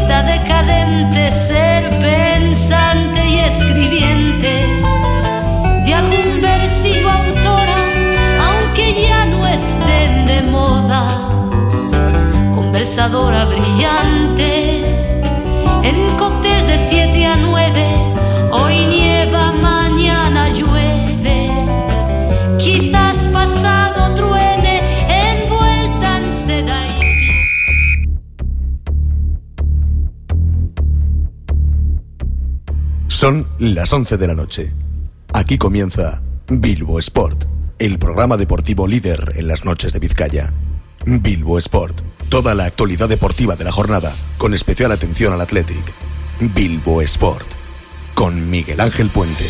artista decadente, ser pensante y escribiente de algún versillo autora, aunque ya no estén de moda. Conversadora brillante en cócteles de 7 a 9. Hoy nieva, mañana llueve, quizás pasado truene, envuelta en seda y... Son las 11 de la noche. Aquí comienza Bilbo Sport, el programa deportivo líder en las noches de Vizcaya. Bilbo Sport, toda la actualidad deportiva de la jornada, con especial atención al Athletic. Bilbo Sport, con Miguel Ángel Puente.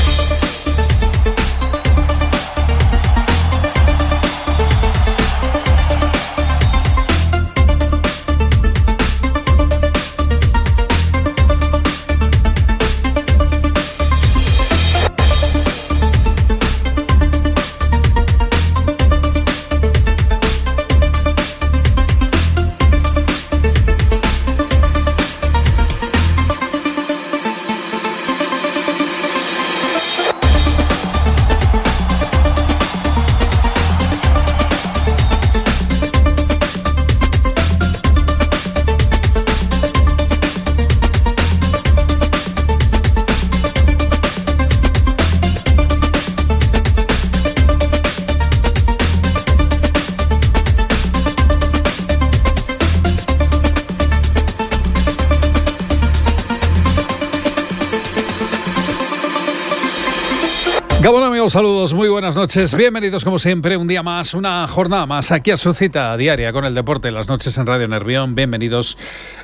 Gabón, amigos, saludos, muy buenas noches, bienvenidos como siempre, un día más, una jornada más aquí a su cita diaria con el deporte, las noches en Radio Nervión. Bienvenidos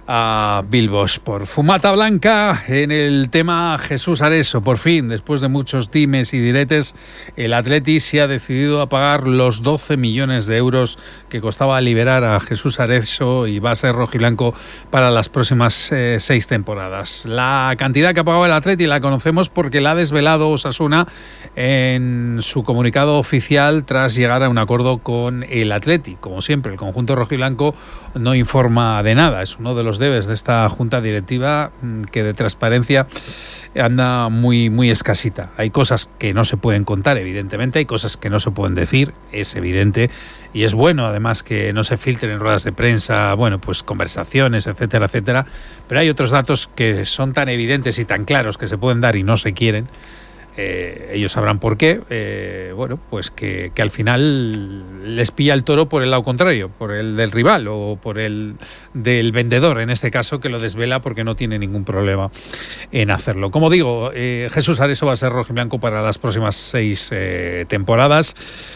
a Bilbo Sport. Fumata blanca en el tema Jesús Areso. Por fin, después de muchos dimes y diretes, el Atleti se ha decidido a pagar los 12 millones de euros que costaba liberar a Jesús Areso y va a ser rojiblanco para las próximas 6 temporadas. La cantidad que ha pagado el Atleti la conocemos porque la ha desvelado Osasuna en su comunicado oficial tras llegar a un acuerdo con el Atleti. Como siempre, el conjunto rojiblanco no informa de nada. Es uno de los debes de esta junta directiva que de transparencia anda muy escasita. Hay cosas que no se pueden contar, evidentemente, hay cosas que no se pueden decir, es evidente, y es bueno además que no se filtren en ruedas de prensa, bueno, pues conversaciones, etcétera, etcétera, pero hay otros datos que son tan evidentes y tan claros que se pueden dar y no se quieren. Ellos sabrán por qué, bueno, pues que al final les pilla el toro por el lado contrario, por el del rival o por el del vendedor, en este caso, que lo desvela porque no tiene ningún problema en hacerlo. Como digo, Jesús Areso va a ser rojiblanco para las próximas 6 temporadas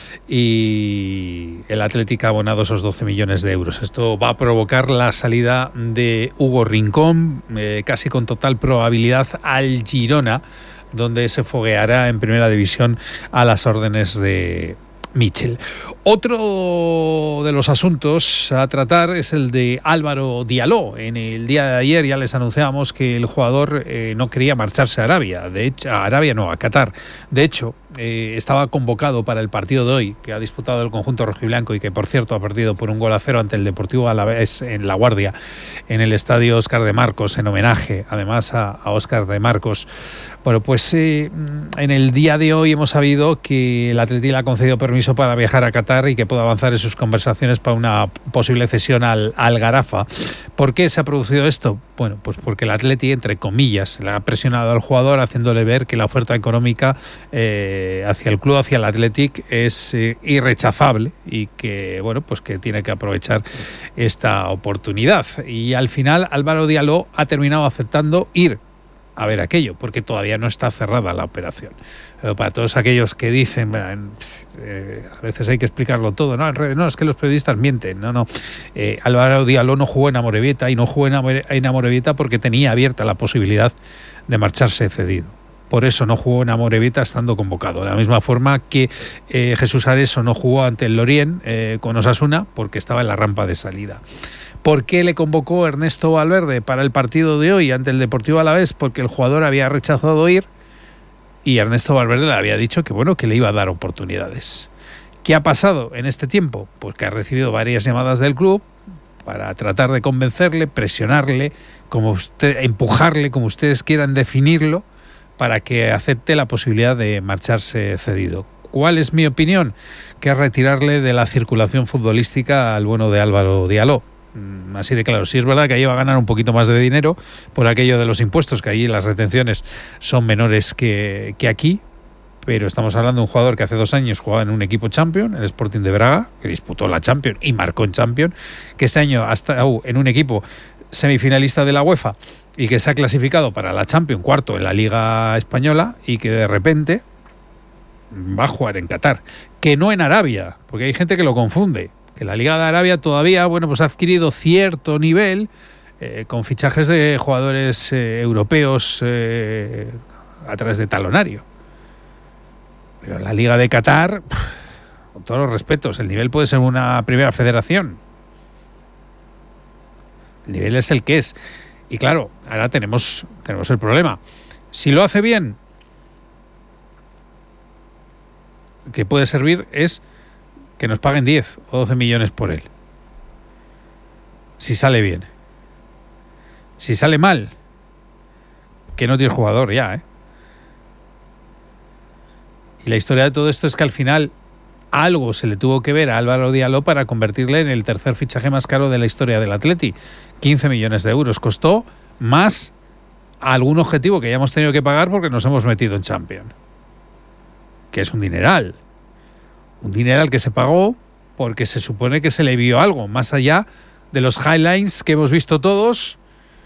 y el Atlético ha abonado esos 12 millones de euros. Esto va a provocar la salida de Hugo Rincón, casi con total probabilidad al Girona, donde se fogueará en primera división a las órdenes de Michel. Otro de los asuntos a tratar es el de Álvaro Diallo. En el día de ayer ya les anunciábamos que el jugador no quería marcharse a Arabia. De hecho, a Qatar. De hecho, estaba convocado para el partido de hoy, que ha disputado el conjunto rojiblanco y que, por cierto, ha perdido por 1-0 ante el Deportivo Alavés en La Guardia, en el estadio Óscar de Marcos, en homenaje, además, a Óscar de Marcos. Bueno, pues en el día de hoy hemos sabido que el Atleti le ha concedido permiso para viajar a Qatar y que pueda avanzar en sus conversaciones para una posible cesión al Garafa. ¿Por qué se ha producido esto? Bueno, pues porque el Atleti, entre comillas, le ha presionado al jugador haciéndole ver que la oferta económica hacia el club, hacia el Athletic, es irrechazable y que, bueno, pues que tiene que aprovechar esta oportunidad. Y al final Álvaro Diallo ha terminado aceptando ir a ver aquello, porque todavía no está cerrada la operación. Pero para todos aquellos que dicen, a veces hay que explicarlo todo, ¿no? En redes, no, es que los periodistas mienten, no. Álvaro Diallo no jugó en Amorebieta y no jugó en Amorebieta porque tenía abierta la posibilidad de marcharse cedido. Por eso no jugó en Amorebieta estando convocado. De la misma forma que Jesús Areso no jugó ante el Lorient con Osasuna porque estaba en la rampa de salida. ¿Por qué le convocó Ernesto Valverde para el partido de hoy ante el Deportivo Alavés? Porque el jugador había rechazado ir y Ernesto Valverde le había dicho que, bueno, que le iba a dar oportunidades. ¿Qué ha pasado en este tiempo? Pues que ha recibido varias llamadas del club para tratar de convencerle, presionarle, empujarle, como ustedes quieran definirlo, para que acepte la posibilidad de marcharse cedido. ¿Cuál es mi opinión? Que es retirarle de la circulación futbolística al bueno de Álvaro Diallo. Así de claro. Sí es verdad que ahí va a ganar un poquito más de dinero por aquello de los impuestos, que allí las retenciones son menores que aquí, pero estamos hablando de un jugador que hace 2 años jugaba en un equipo Champions, el Sporting de Braga, que disputó la Champions y marcó en Champions, que este año ha estado en un equipo semifinalista de la UEFA y que se ha clasificado para la Champions, cuarto en la Liga Española, y que de repente va a jugar en Qatar, que no en Arabia, porque hay gente que lo confunde, que la Liga de Arabia todavía, pues ha adquirido cierto nivel con fichajes de jugadores europeos a través de talonario. Pero la Liga de Qatar, con todos los respetos, el nivel puede ser una primera federación. El nivel es el que es. Y claro, ahora tenemos el problema. Si lo hace bien, que puede servir es que nos paguen 10 o 12 millones por él. Si sale bien. Si sale mal, que no tiene jugador ya, Y la historia de todo esto es que al final algo se le tuvo que ver a Álvaro Diallo para convertirle en el tercer fichaje más caro de la historia del Atleti. 15 millones de euros. Costó más a algún objetivo que ya hemos tenido que pagar porque nos hemos metido en Champions. Que es un dineral. Un dineral que se pagó porque se supone que se le vio algo, más allá de los highlights que hemos visto todos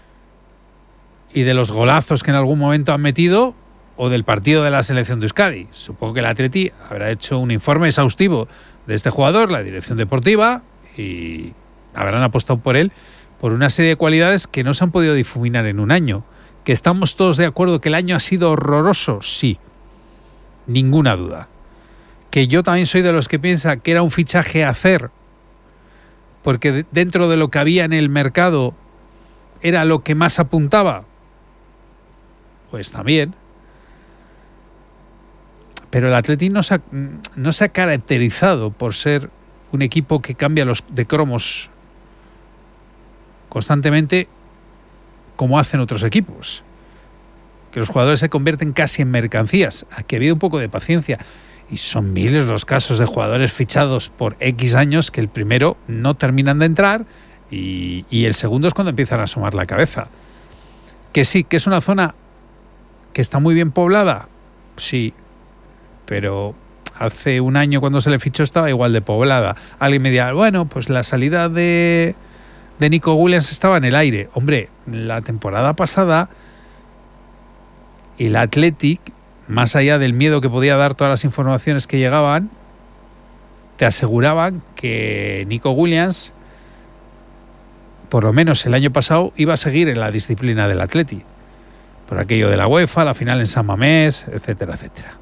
y de los golazos que en algún momento han metido, o del partido de la selección de Euskadi. Supongo que el Atleti habrá hecho un informe exhaustivo de este jugador, la dirección deportiva, y habrán apostado por él por una serie de cualidades que no se han podido difuminar en un año. ¿Que estamos todos de acuerdo que el año ha sido horroroso? Sí, ninguna duda. Que yo también soy de los que piensa que era un fichaje a hacer, porque dentro de lo que había en el mercado era lo que más apuntaba, pues también. Pero el Atleti no se ha caracterizado por ser un equipo que cambia los de cromos constantemente como hacen otros equipos. Que los jugadores se convierten casi en mercancías. Aquí ha habido un poco de paciencia. Y son miles los casos de jugadores fichados por X años que el primero no terminan de entrar y el segundo es cuando empiezan a asomar la cabeza. Que sí, que es una zona que está muy bien poblada. Sí. Pero hace un año cuando se le fichó estaba igual de poblada. Alguien me dirá, bueno, pues la salida de Nico Williams estaba en el aire. Hombre, la temporada pasada el Athletic, más allá del miedo que podía dar todas las informaciones que llegaban, te aseguraban que Nico Williams, por lo menos el año pasado, iba a seguir en la disciplina del Athletic. Por aquello de la UEFA, la final en San Mamés, etcétera, etcétera.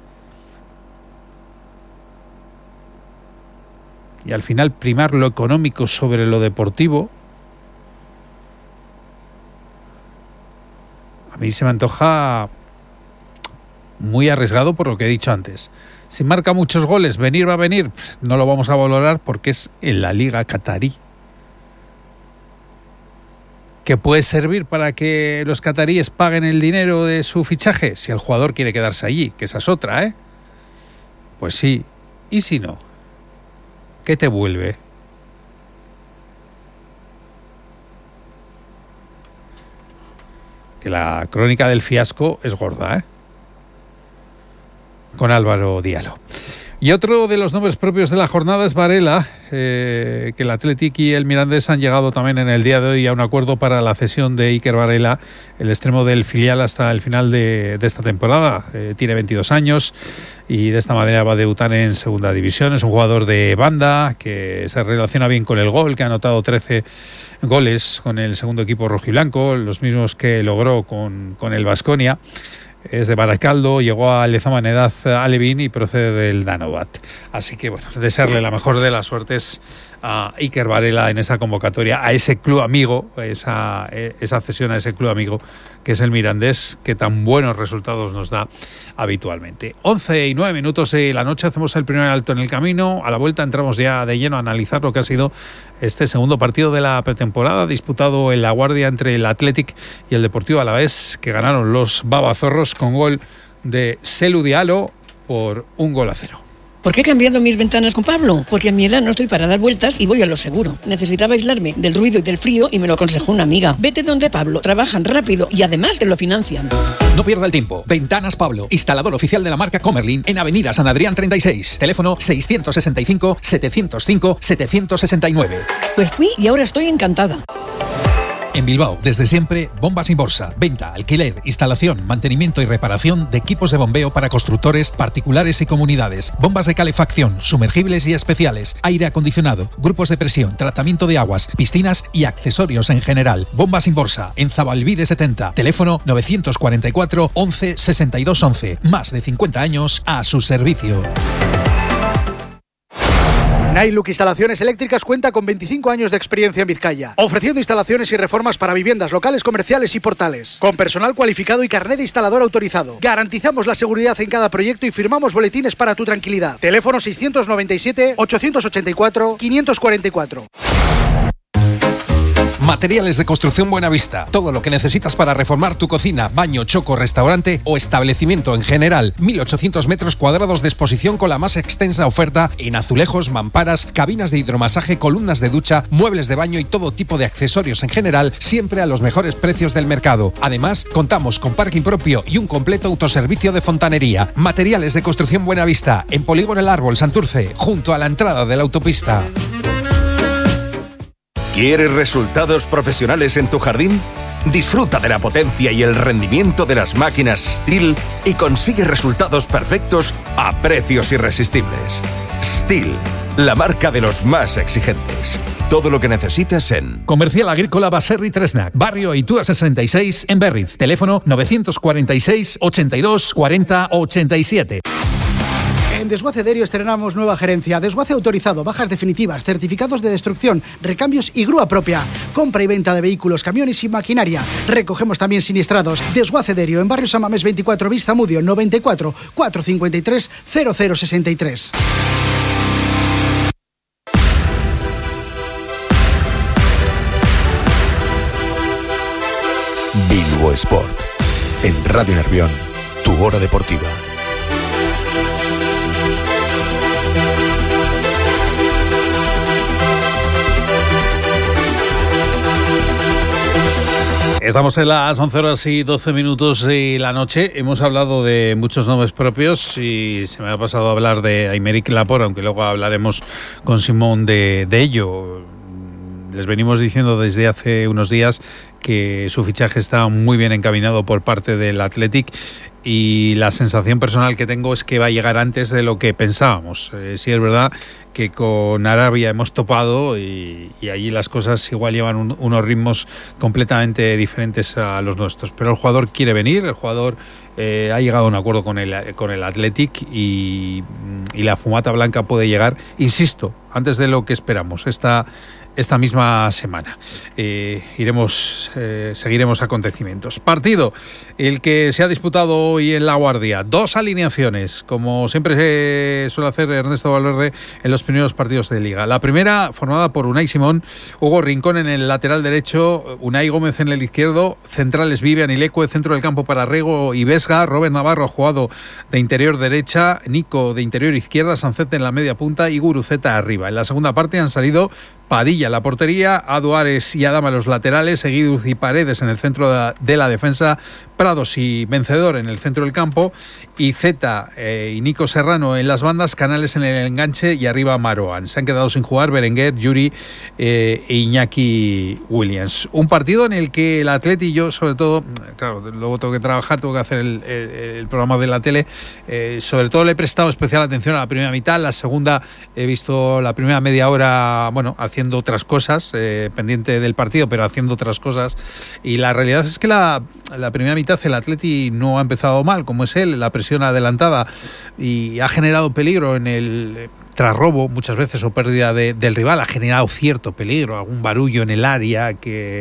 Y al final primar lo económico sobre lo deportivo, a mí se me antoja muy arriesgado por lo que he dicho antes. Si marca muchos goles, venir va a venir, pues no lo vamos a valorar porque es en la Liga Qatarí. ¿Que puede servir para que los cataríes paguen el dinero de su fichaje? Si el jugador quiere quedarse allí, que esa es otra, Pues sí. ¿Y si no? ¿Qué te vuelve? Que la crónica del fiasco es gorda, con Álvaro Diallo. Y otro de los nombres propios de la jornada es Varela, que el Athletic y el Mirandés han llegado también en el día de hoy a un acuerdo para la cesión de Iker Varela, el extremo del filial, hasta el final de esta temporada. Tiene 22 años y de esta manera va a debutar en segunda división. Es un jugador de banda que se relaciona bien con el gol, que ha anotado 13 goles con el segundo equipo rojiblanco, los mismos que logró con el Baskonia. Es de Baracaldo, llegó a Lezama en edad alevín y procede del Danovat. Así que bueno, desearle la mejor de las suertes a Iker Varela en esa convocatoria, a ese club amigo, esa cesión a ese club amigo que es el Mirandés, que tan buenos resultados nos da habitualmente. 11:09 de la noche, hacemos el primer alto en el camino. A la vuelta entramos ya de lleno a analizar lo que ha sido este segundo partido de la pretemporada, disputado en La Guardia entre el Athletic y el Deportivo Alavés, que ganaron los babazorros con gol de Selu Diallo por 1-0. ¿Por qué he cambiado mis ventanas con Pablo? Porque a mi edad no estoy para dar vueltas y voy a lo seguro. Necesitaba aislarme del ruido y del frío y me lo aconsejó una amiga. Vete donde Pablo, trabajan rápido y además te lo financian. No pierda el tiempo. Ventanas Pablo, instalador oficial de la marca Comerlin en Avenida San Adrián 36. Teléfono 665-705-769. Pues fui y ahora estoy encantada. En Bilbao, desde siempre, Bombas Inborsa. Venta, alquiler, instalación, mantenimiento y reparación de equipos de bombeo para constructores, particulares y comunidades. Bombas de calefacción, sumergibles y especiales, aire acondicionado, grupos de presión, tratamiento de aguas, piscinas y accesorios en general. Bombas Inborsa, en Zabalbide 70. Teléfono 944 11 62 11. Más de 50 años a su servicio. Nailuk Instalaciones Eléctricas cuenta con 25 años de experiencia en Vizcaya, ofreciendo instalaciones y reformas para viviendas, locales, comerciales y portales, con personal cualificado y carnet de instalador autorizado. Garantizamos la seguridad en cada proyecto y firmamos boletines para tu tranquilidad. Teléfono 697-884-544. Materiales de construcción Buenavista. Todo lo que necesitas para reformar tu cocina, baño, choco, restaurante o establecimiento en general. 1.800 metros cuadrados de exposición con la más extensa oferta en azulejos, mamparas, cabinas de hidromasaje, columnas de ducha, muebles de baño y todo tipo de accesorios en general, siempre a los mejores precios del mercado. Además, contamos con parking propio y un completo autoservicio de fontanería. Materiales de construcción Buenavista, en Polígono El Árbol, Santurce, junto a la entrada de la autopista. ¿Quieres resultados profesionales en tu jardín? Disfruta de la potencia y el rendimiento de las máquinas Stihl y consigue resultados perfectos a precios irresistibles. Stihl, la marca de los más exigentes. Todo lo que necesitas en Comercial Agrícola Baserri Tresnac, Barrio Aitua 66 en Berriz. Teléfono 946 82 40 87. En Desguace Derio estrenamos nueva gerencia, desguace autorizado, bajas definitivas, certificados de destrucción, recambios y grúa propia. Compra y venta de vehículos, camiones y maquinaria. Recogemos también siniestrados. Desguace Derio en Barrio San Mamés 24, Vista Mudio 94 453 0063. Bilbo Sport. En Radio Nervión, tu hora deportiva. Estamos en las 11:12 de la noche. Hemos hablado de muchos nombres propios y se me ha pasado a hablar de Aymeric Laporte, aunque luego hablaremos con Simón de ello. Les venimos diciendo desde hace unos días que su fichaje está muy bien encaminado por parte del Athletic y la sensación personal que tengo es que va a llegar antes de lo que pensábamos. Sí es verdad que con Arabia hemos topado y allí las cosas igual llevan unos ritmos completamente diferentes a los nuestros, pero el jugador quiere venir, el jugador ha llegado a un acuerdo con el Athletic y la fumata blanca puede llegar, insisto, antes de lo que esperamos esta misma semana. Seguiremos acontecimientos. Partido, el que se ha disputado hoy en La Guardia. 2 alineaciones, como siempre suele hacer Ernesto Valverde en los primeros partidos de Liga. La primera, formada por Unai Simón, Hugo Rincón en el lateral derecho, Unai Gómez en el izquierdo, centrales Vivian y Leque, centro del campo para Rego y Vesga, Robert Navarro ha jugado de interior derecha, Nico de interior izquierda, Sancet en la media punta y Guruceta arriba. En la segunda parte han salido Padilla en la portería, Aduares y Adama en los laterales, Seguiduz y Paredes en el centro de la defensa, Prados y Vencedor en el centro del campo, y Zeta y Nico Serrano en las bandas, Canales en el enganche y arriba Maroan. Se han quedado sin jugar Berenguer, Yuri e Iñaki Williams. Un partido en el que el Atleti y yo, sobre todo, claro, luego tengo que trabajar, tengo que hacer el programa de la tele, sobre todo le he prestado especial atención a la primera mitad. La segunda he visto la primera media hora, bueno, haciendo otras cosas, pendiente del partido, pero haciendo otras cosas, y la realidad es que la primera mitad mitad el Atleti no ha empezado mal, como es él, la presión adelantada, y ha generado peligro en el trasrobo muchas veces, o pérdida del rival, ha generado cierto peligro, algún barullo en el área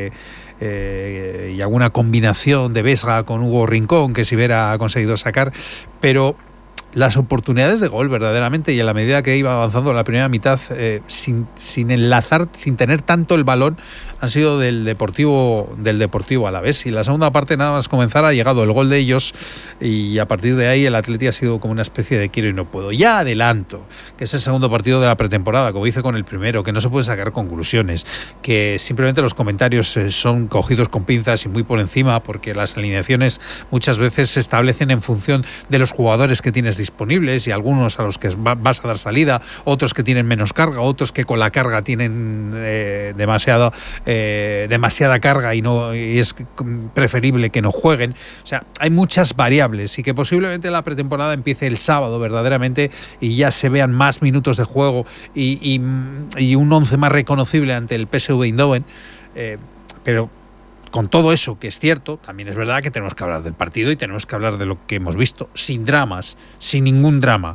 y alguna combinación de Vesga con Hugo Rincón que se hubiera conseguido sacar, pero las oportunidades de gol verdaderamente, y en la medida que iba avanzando la primera mitad, sin enlazar, sin tener tanto el balón, han sido del Deportivo Alavés. Y en la segunda parte, nada más comenzar, ha llegado el gol de ellos, y a partir de ahí el Atleti ha sido como una especie de quiero y no puedo. Ya adelanto que es el segundo partido de la pretemporada, como hice con el primero, que no se pueden sacar conclusiones, que simplemente los comentarios son cogidos con pinzas y muy por encima, porque las alineaciones muchas veces se establecen en función de los jugadores que tienes disponibles, y algunos a los que vas a dar salida, otros que tienen menos carga, otros que con la carga tienen demasiada carga y es preferible que no jueguen. O sea, hay muchas variables, y que posiblemente la pretemporada empiece el sábado verdaderamente y ya se vean más minutos de juego y un 11 más reconocible ante el PSV Eindhoven, pero con todo eso, que es cierto, también es verdad que tenemos que hablar del partido y tenemos que hablar de lo que hemos visto, sin dramas, sin ningún drama.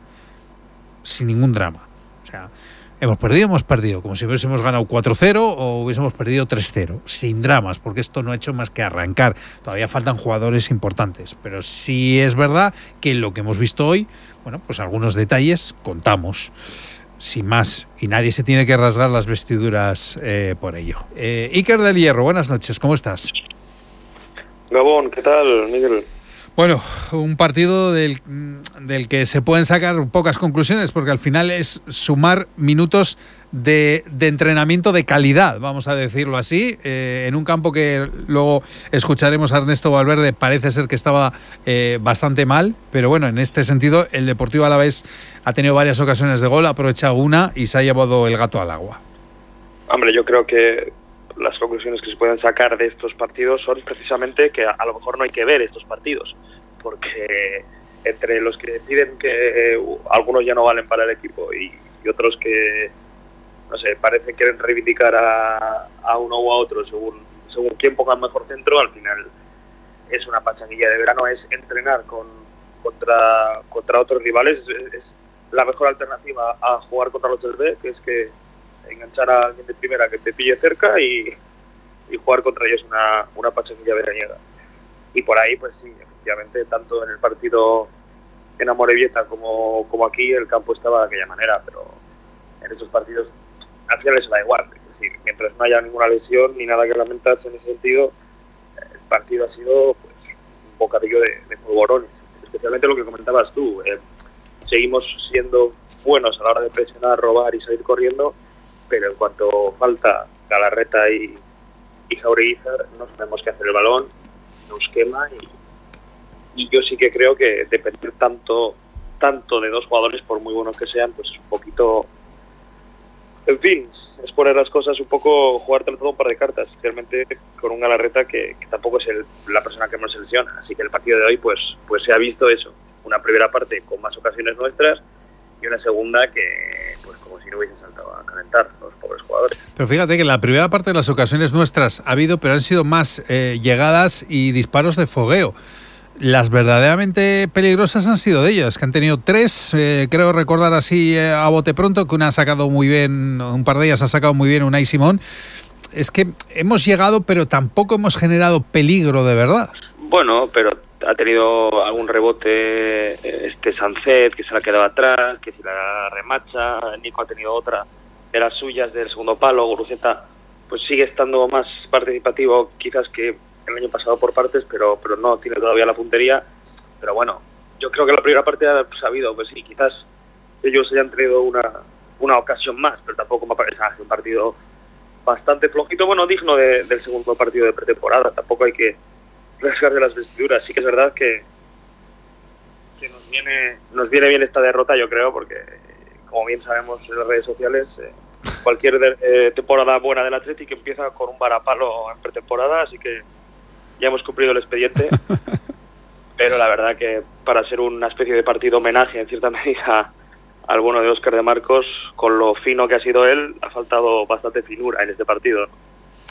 O sea, hemos perdido, como si hubiésemos ganado 4-0 o hubiésemos perdido 3-0, sin dramas, porque esto no ha hecho más que arrancar. Todavía faltan jugadores importantes, pero sí es verdad que lo que hemos visto hoy, bueno, pues algunos detalles contamos. Sin más, y nadie se tiene que rasgar las vestiduras por ello. Iker del Hierro, buenas noches, ¿cómo estás? Gabón, ¿qué tal, Miguel? Bueno, un partido del que se pueden sacar pocas conclusiones, porque al final es sumar minutos de entrenamiento de calidad, vamos a decirlo así, en un campo que luego escucharemos a Ernesto Valverde, parece ser que estaba bastante mal, pero bueno, en este sentido el Deportivo Alavés ha tenido varias ocasiones de gol, ha aprovechado una y se ha llevado el gato al agua. Hombre, yo creo que las conclusiones que se pueden sacar de estos partidos son precisamente que a lo mejor no hay que ver estos partidos, porque entre los que deciden que algunos ya no valen para el equipo y otros que, no sé, parecen quieren reivindicar a uno u a otro según quién ponga el mejor centro, al final es una pachanguilla de verano, es entrenar contra otros rivales, es la mejor alternativa a jugar contra los del B, que es que enganchar a alguien de primera que te pille cerca y jugar contra ellos una pachanguilla veraniega. Y por ahí, pues sí, efectivamente, tanto en el partido en Amorebieta como aquí, el campo estaba de aquella manera, pero en estos partidos al final eso da igual. Es decir, mientras no haya ninguna lesión ni nada que lamentarse en ese sentido, el partido ha sido pues un bocadillo de polvorones. Especialmente lo que comentabas tú, seguimos siendo buenos a la hora de presionar, robar y salir corriendo, pero en cuanto falta Galarreta y Jaureguizar, no sabemos qué hacer el balón, nos quema y yo sí que creo que depender tanto de dos jugadores, por muy buenos que sean, pues es un poquito, en fin, es poner las cosas un poco, jugarte todo un par de cartas, especialmente con un Galarreta que tampoco es la persona que más se lesiona, así que el partido de hoy pues se ha visto eso, una primera parte con más ocasiones nuestras y una segunda que, pues como si no hubiesen saltado a calentar los pobres jugadores. Pero fíjate que en la primera parte de las ocasiones nuestras ha habido, pero han sido más llegadas y disparos de fogueo. Las verdaderamente peligrosas han sido de ellas, que han tenido 3, creo recordar así a bote pronto, que una ha sacado muy bien, un par de ellas ha sacado muy bien Unai Simón. Es que hemos llegado, pero tampoco hemos generado peligro de verdad. Bueno, pero ha tenido algún rebote Sancet, que se la quedaba atrás, que si la remacha, Nico ha tenido otra de las suyas del segundo palo, Guruceta pues sigue estando más participativo quizás que el año pasado por partes, pero no tiene todavía la puntería. Pero bueno, yo creo que la primera parte ha sabido, pues sí, quizás ellos hayan tenido una ocasión más, pero tampoco me parece un partido bastante flojito, bueno, digno del segundo partido de pretemporada. Tampoco hay que rasgar de las vestiduras. Sí que es verdad que nos viene bien esta derrota, yo creo, porque como bien sabemos en las redes sociales, cualquier temporada buena del Athletic empieza con un varapalo en pretemporada, así que ya hemos cumplido el expediente. Pero la verdad que para ser una especie de partido homenaje en cierta medida al bueno de Óscar de Marcos, con lo fino que ha sido él, ha faltado bastante finura en este partido.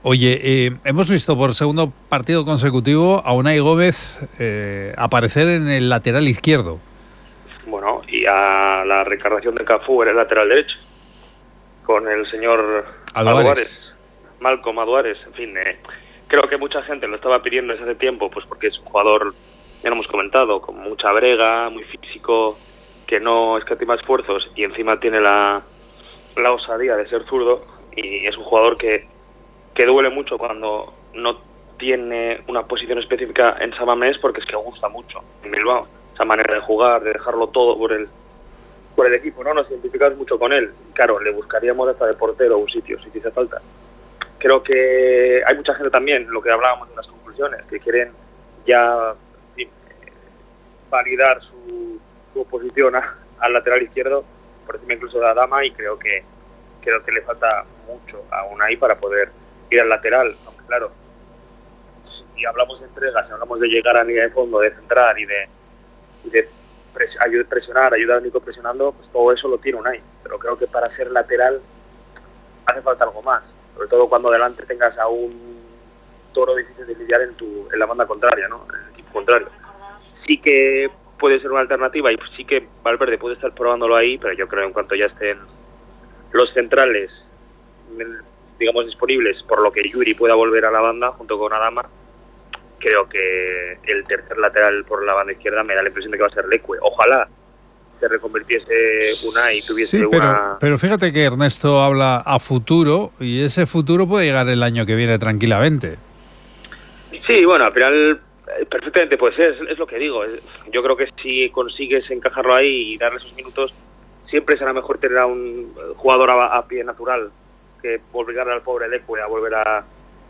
Oye, hemos visto por segundo partido consecutivo a Unai Gómez aparecer en el lateral izquierdo. Bueno, y a la reencarnación de Cafú en el lateral derecho, con el señor Aduares, Malcom Aduares, en fin, creo que mucha gente lo estaba pidiendo desde hace tiempo, pues porque es un jugador, ya lo hemos comentado, con mucha brega, muy físico, que no escatima esfuerzos y encima tiene la osadía de ser zurdo, y es un jugador que duele mucho cuando no tiene una posición específica en San Mamés, porque es que gusta mucho en Bilbao esa manera de jugar, de dejarlo todo por el equipo, ¿no? Nos identificamos mucho con él. Claro, le buscaríamos hasta de portero un sitio, si hace falta. Creo que hay mucha gente también, lo que hablábamos en las conclusiones, que quieren ya validar su oposición al lateral izquierdo, por encima incluso de Adama, y creo que le falta mucho aún ahí para poder ir al lateral. Aunque claro, si hablamos de entregas, si hablamos de llegar a línea de fondo, de centrar y de presionar, ayudar a Nico presionando, pues todo eso lo tiene Unai. Pero creo que para ser lateral hace falta algo más, sobre todo cuando delante tengas a un toro difícil de lidiar en la banda contraria, ¿no? En el equipo contrario. Sí que puede ser una alternativa y sí que Valverde puede estar probándolo ahí, pero yo creo que en cuanto ya estén los centrales, digamos, disponibles, por lo que Yuri pueda volver a la banda junto con Adama, creo que el tercer lateral por la banda izquierda me da la impresión de que va a ser Leque. Ojalá se reconvirtiese Unai y tuviese pero fíjate que Ernesto habla a futuro, y ese futuro puede llegar el año que viene tranquilamente. Sí, bueno, al final perfectamente puede ser, es lo que digo. Yo creo que si consigues encajarlo ahí y darle esos minutos, siempre será mejor tener a un jugador a pie natural que obligar al pobre Leque a volver a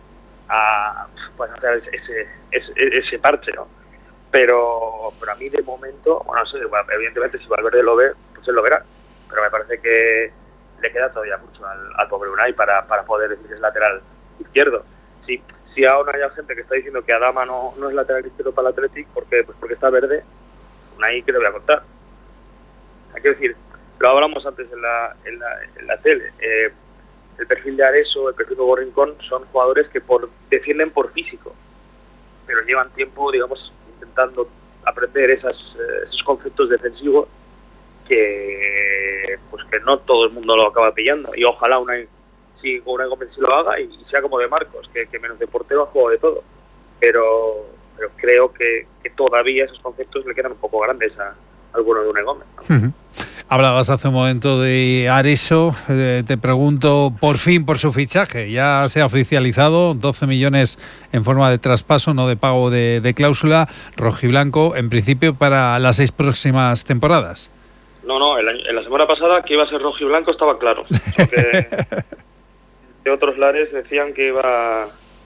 hacer ese parche, ¿no? Pero a mí de momento, bueno, sí, evidentemente si Valverde lo ve, pues él lo verá, pero me parece que le queda todavía mucho al pobre Unai para poder decir que es lateral izquierdo. Si aún hay gente que está diciendo que Adama no es lateral izquierdo para el Athletic, porque está verde, Unai, ¿qué le voy a contar? Hay que decir, lo hablamos antes en la tele, el perfil de Areso, el perfil de Hugo Rincón son jugadores que defienden por físico, pero llevan tiempo, digamos, intentando aprender esos conceptos defensivos que no todo el mundo lo acaba pillando, y ojalá Unai Gómez sí lo haga y sea como de Marcos, que menos de portero ha jugado de todo, pero creo que todavía esos conceptos le quedan un poco grandes al bueno de Unai Gómez, ¿no? Uh-huh. Hablabas hace un momento de Areso, te pregunto por fin por su fichaje. Ya se ha oficializado 12 millones en forma de traspaso, no de pago de cláusula, rojiblanco, en principio para las 6 próximas temporadas. No, en la semana pasada que iba a ser rojiblanco estaba claro. Porque de otros lares decían que iba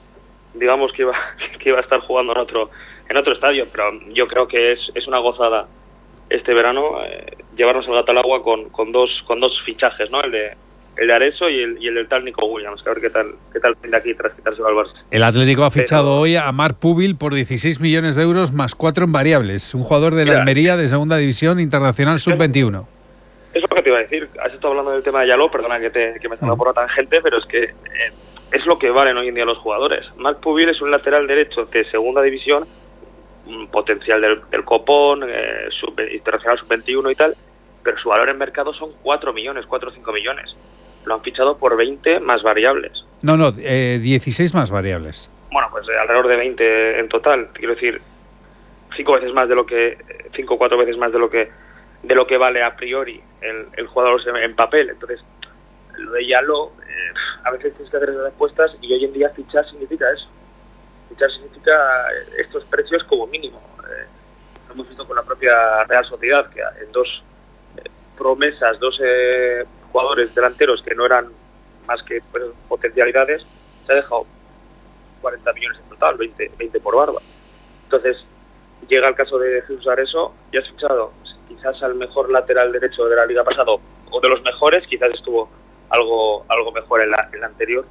a estar jugando en otro estadio, pero yo creo que es una gozada este verano llevarnos el gato al agua con dos fichajes, ¿no? El de Areso y el del tal Nico Williams. A ver qué tal de aquí tras quitárselo al Barça. El Atlético ha fichado hoy a Marc Pubil por 16 millones de euros más 4 en variables. Un jugador de la Almería de segunda división internacional sub-21. Es lo que te iba a decir. Has estado hablando del tema de Yaló, perdona que me salga por la tangente, pero es que es lo que valen hoy en día los jugadores. Marc Pubil es un lateral derecho de segunda división, potencial del Copón, internacional sub-21 y tal, pero su valor en mercado son 4 o 5 millones. Lo han fichado por 20 más variables. No, 16 más variables. Bueno, pues alrededor de 20 en total. Quiero decir, 5 o 4 veces más de lo que vale a priori el jugador en papel. Entonces, lo de Yaló, a veces tienes que hacer esas apuestas, y hoy en día fichar significa eso. Fichar significa estos precios como mínimo. Lo hemos visto con la propia Real Sociedad, que en dos promesas, dos jugadores delanteros que no eran más que potencialidades, se ha dejado 40 millones en total, 20 por Barba. Entonces, llega el caso de Jesús Areso, ya has fichado quizás al mejor lateral derecho de la liga pasado, o de los mejores, quizás estuvo algo mejor en la anterior.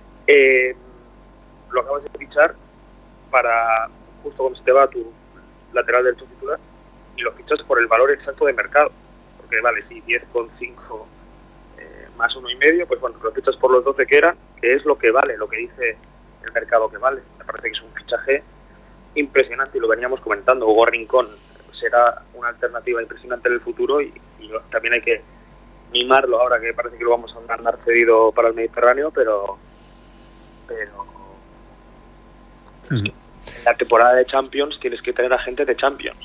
Lo acabas de fichar para justo cuando se te va tu lateral derecho titular, y lo fichas por el valor exacto de mercado, porque vale, sí, 10,5 más 1,5, pues bueno, lo fichas por los 12 que eran, que es lo que vale, lo que dice el mercado que vale. Me parece que es un fichaje impresionante y lo veníamos comentando. Hugo Rincón será una alternativa impresionante en el futuro y también hay que mimarlo ahora que parece que lo vamos a ganar cedido para el Mediterráneo, pero en la temporada de Champions tienes que tener a gente de Champions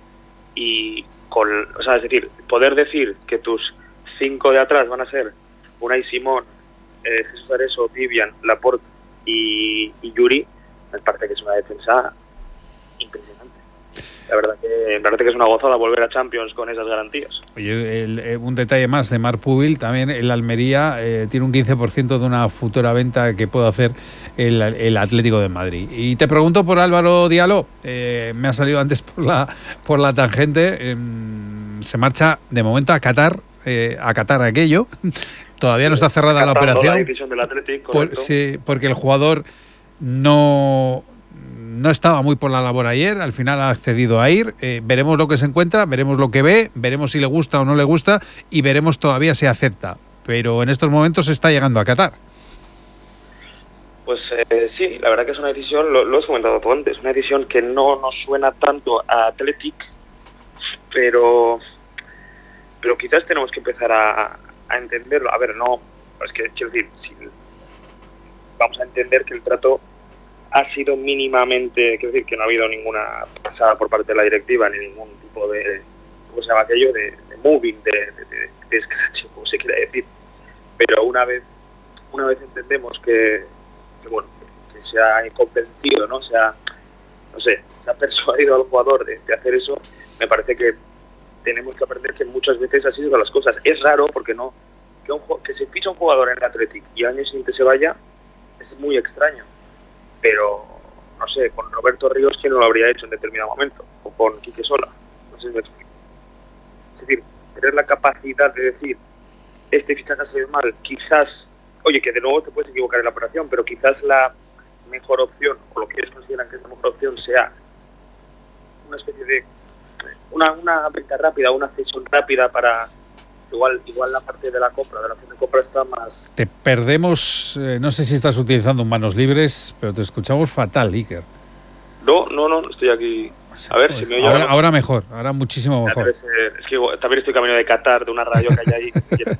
y es decir, poder decir que tus 5 de atrás van a ser Unai Simón, Jesús Areso, Vivian, Laporte y Yuri, me parece que es una defensa impresionante. La verdad que es una gozada volver a Champions con esas garantías. Oye, un detalle más de Marc Pubil, también el Almería tiene un 15% de una futura venta que puede hacer el Atlético de Madrid. Y te pregunto por Álvaro Diallo, me ha salido antes por la tangente, se marcha de momento a Qatar aquello, todavía no está cerrada la operación. La decisión del Atlético, sí, porque el jugador no estaba muy por la labor ayer, al final ha accedido a ir, veremos lo que se encuentra, veremos lo que ve, veremos si le gusta o no le gusta y veremos todavía si acepta, pero en estos momentos está llegando a Qatar. Pues sí, la verdad que es una decisión, lo has comentado tú antes, una decisión que no nos suena tanto a Athletic, pero quizás tenemos que empezar a entenderlo. A ver, no, es que quiero decir, vamos a entender que el trato ha sido mínimamente, quiero decir que no ha habido ninguna pasada por parte de la directiva ni ningún tipo de, ¿cómo se llama aquello? De moving, de scratch, como se quiera decir. Pero una vez entendemos que se ha convencido, ¿no? Se ha persuadido al jugador de hacer eso, me parece que tenemos que aprender que muchas veces así son las cosas. Es raro porque que se ficha un jugador en el Athletic y al año siguiente se vaya, es muy extraño. Pero, no sé, con Roberto Ríos, ¿quién no lo habría hecho en determinado momento? O con Quique Sola. No sé si me explico. Es decir, tener la capacidad de decir, este fichaje ha salido mal, quizás, oye, que de nuevo te puedes equivocar en la operación, pero quizás la mejor opción, o lo que ellos consideran que es la mejor opción, sea una especie de una venta rápida, una cesión rápida para... Igual la parte de la compra, de la opción de compra está más... Te perdemos, no sé si estás utilizando manos libres, pero te escuchamos fatal, Iker. No, estoy aquí. A ver si me oye. Ahora mejor, ahora muchísimo mejor. Es que también estoy camino de Qatar, de una radio que hay ahí.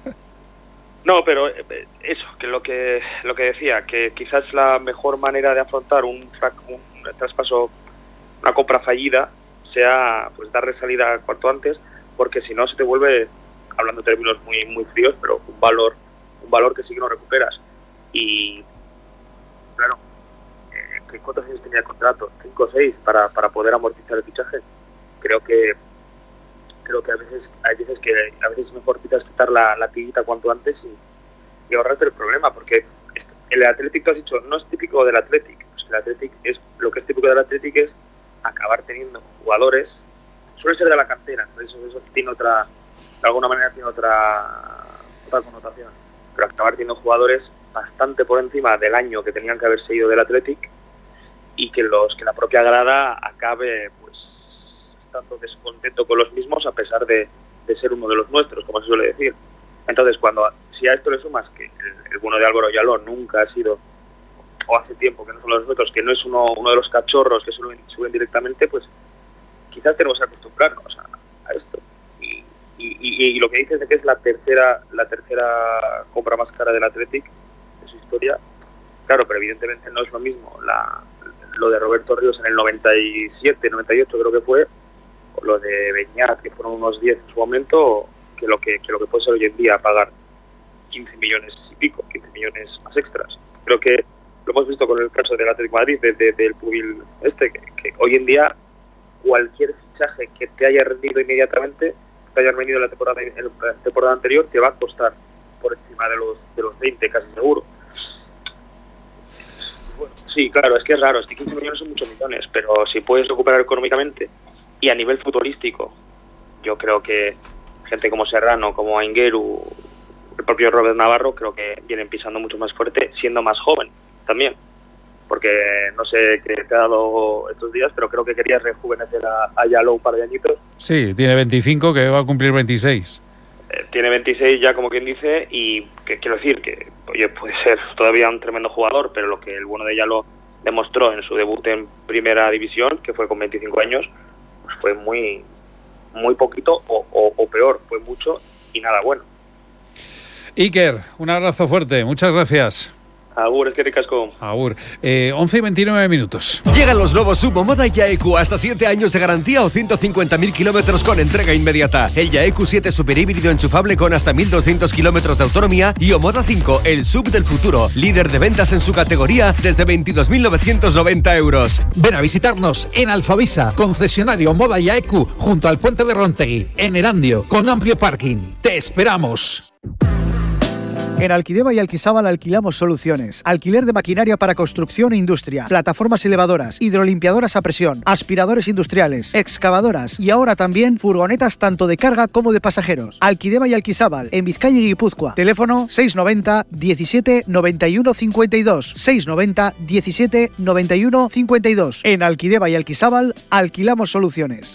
No, pero eso, que lo que decía, que quizás la mejor manera de afrontar un traspaso, una compra fallida, sea pues darle salida cuanto antes, porque si no se te vuelve, hablando en términos muy muy fríos, pero un valor que sí que no recuperas. Y claro, ¿cuántos años tenía el contrato? 5 o 6 para poder amortizar el fichaje. Creo que a veces es mejor quitar la tirita cuanto antes y ahorrarte el problema, porque el Athletic, tú has dicho, no es típico del Athletic. Pues el Athletic lo que es típico del Athletic es acabar teniendo jugadores, suele ser de la cantera, eso tiene otra, de alguna manera tiene otra connotación, pero acabar teniendo jugadores bastante por encima del año que tenían que haberse ido del Athletic y que la propia grada acabe pues estando descontento con los mismos a pesar de ser uno de los nuestros, como se suele decir. Entonces, si a esto le sumas que el bueno de Álvaro Diallo nunca ha sido, o hace tiempo que no son los nuestros, que no es uno de los cachorros que suben directamente, pues quizás tenemos que acostumbrarnos a esto. Y lo que dices de que es la tercera compra más cara del Athletic de su historia, claro, pero evidentemente no es lo mismo lo de Roberto Ríos en el 97, 98 creo que fue, o lo de Beñat, que fueron unos 10 en su momento, que lo que puede ser hoy en día pagar 15 millones y pico, 15 millones más extras. Creo que lo hemos visto con el caso del Atlético de Madrid, del Pubil que hoy en día cualquier fichaje que te haya rendido inmediatamente, te haya rendido en la temporada anterior, te va a costar por encima de los 20 casi seguro. Bueno, sí, claro, es que es raro, es que 15 millones son muchos millones, pero si puedes recuperar económicamente y a nivel futurístico, yo creo que gente como Serrano, como Aingueru, el propio Robert Navarro, creo que vienen pisando mucho más fuerte, siendo más joven también, porque no sé qué te ha dado estos días, pero creo que querías rejuvenecer a Diallo un par de añitos. Sí, tiene 25, que va a cumplir 26. tiene 26 ya, como quien dice, y que quiero decir que, oye, puede ser todavía un tremendo jugador, pero lo que el bueno de ella lo demostró en su debut en primera división, que fue con 25 años, pues fue muy poquito o peor, fue mucho y nada bueno. Iker, un abrazo fuerte, muchas gracias. Agur, es que ricasco. Agur. 11:29. Llegan los nuevos Subo Moda Yaeku, hasta 7 años de garantía o 150.000 kilómetros con entrega inmediata. El Yaeku 7 super híbrido enchufable con hasta 1.200 kilómetros de autonomía y Omoda 5, el sub del futuro, líder de ventas en su categoría desde 22.990 euros. Ven a visitarnos en Alfavisa, concesionario Moda Yaeku, junto al puente de Rontegui, en Erandio, con amplio parking. ¡Te esperamos! En Alquideva y Alquisábal alquilamos soluciones. Alquiler de maquinaria para construcción e industria, plataformas elevadoras, hidrolimpiadoras a presión, aspiradores industriales, excavadoras y ahora también furgonetas tanto de carga como de pasajeros. Alquideva y Alquisábal, en Vizcaya y Guipúzcoa. Teléfono 690 17 91 52. 690 17 91 52. En Alquideva y Alquisábal alquilamos soluciones.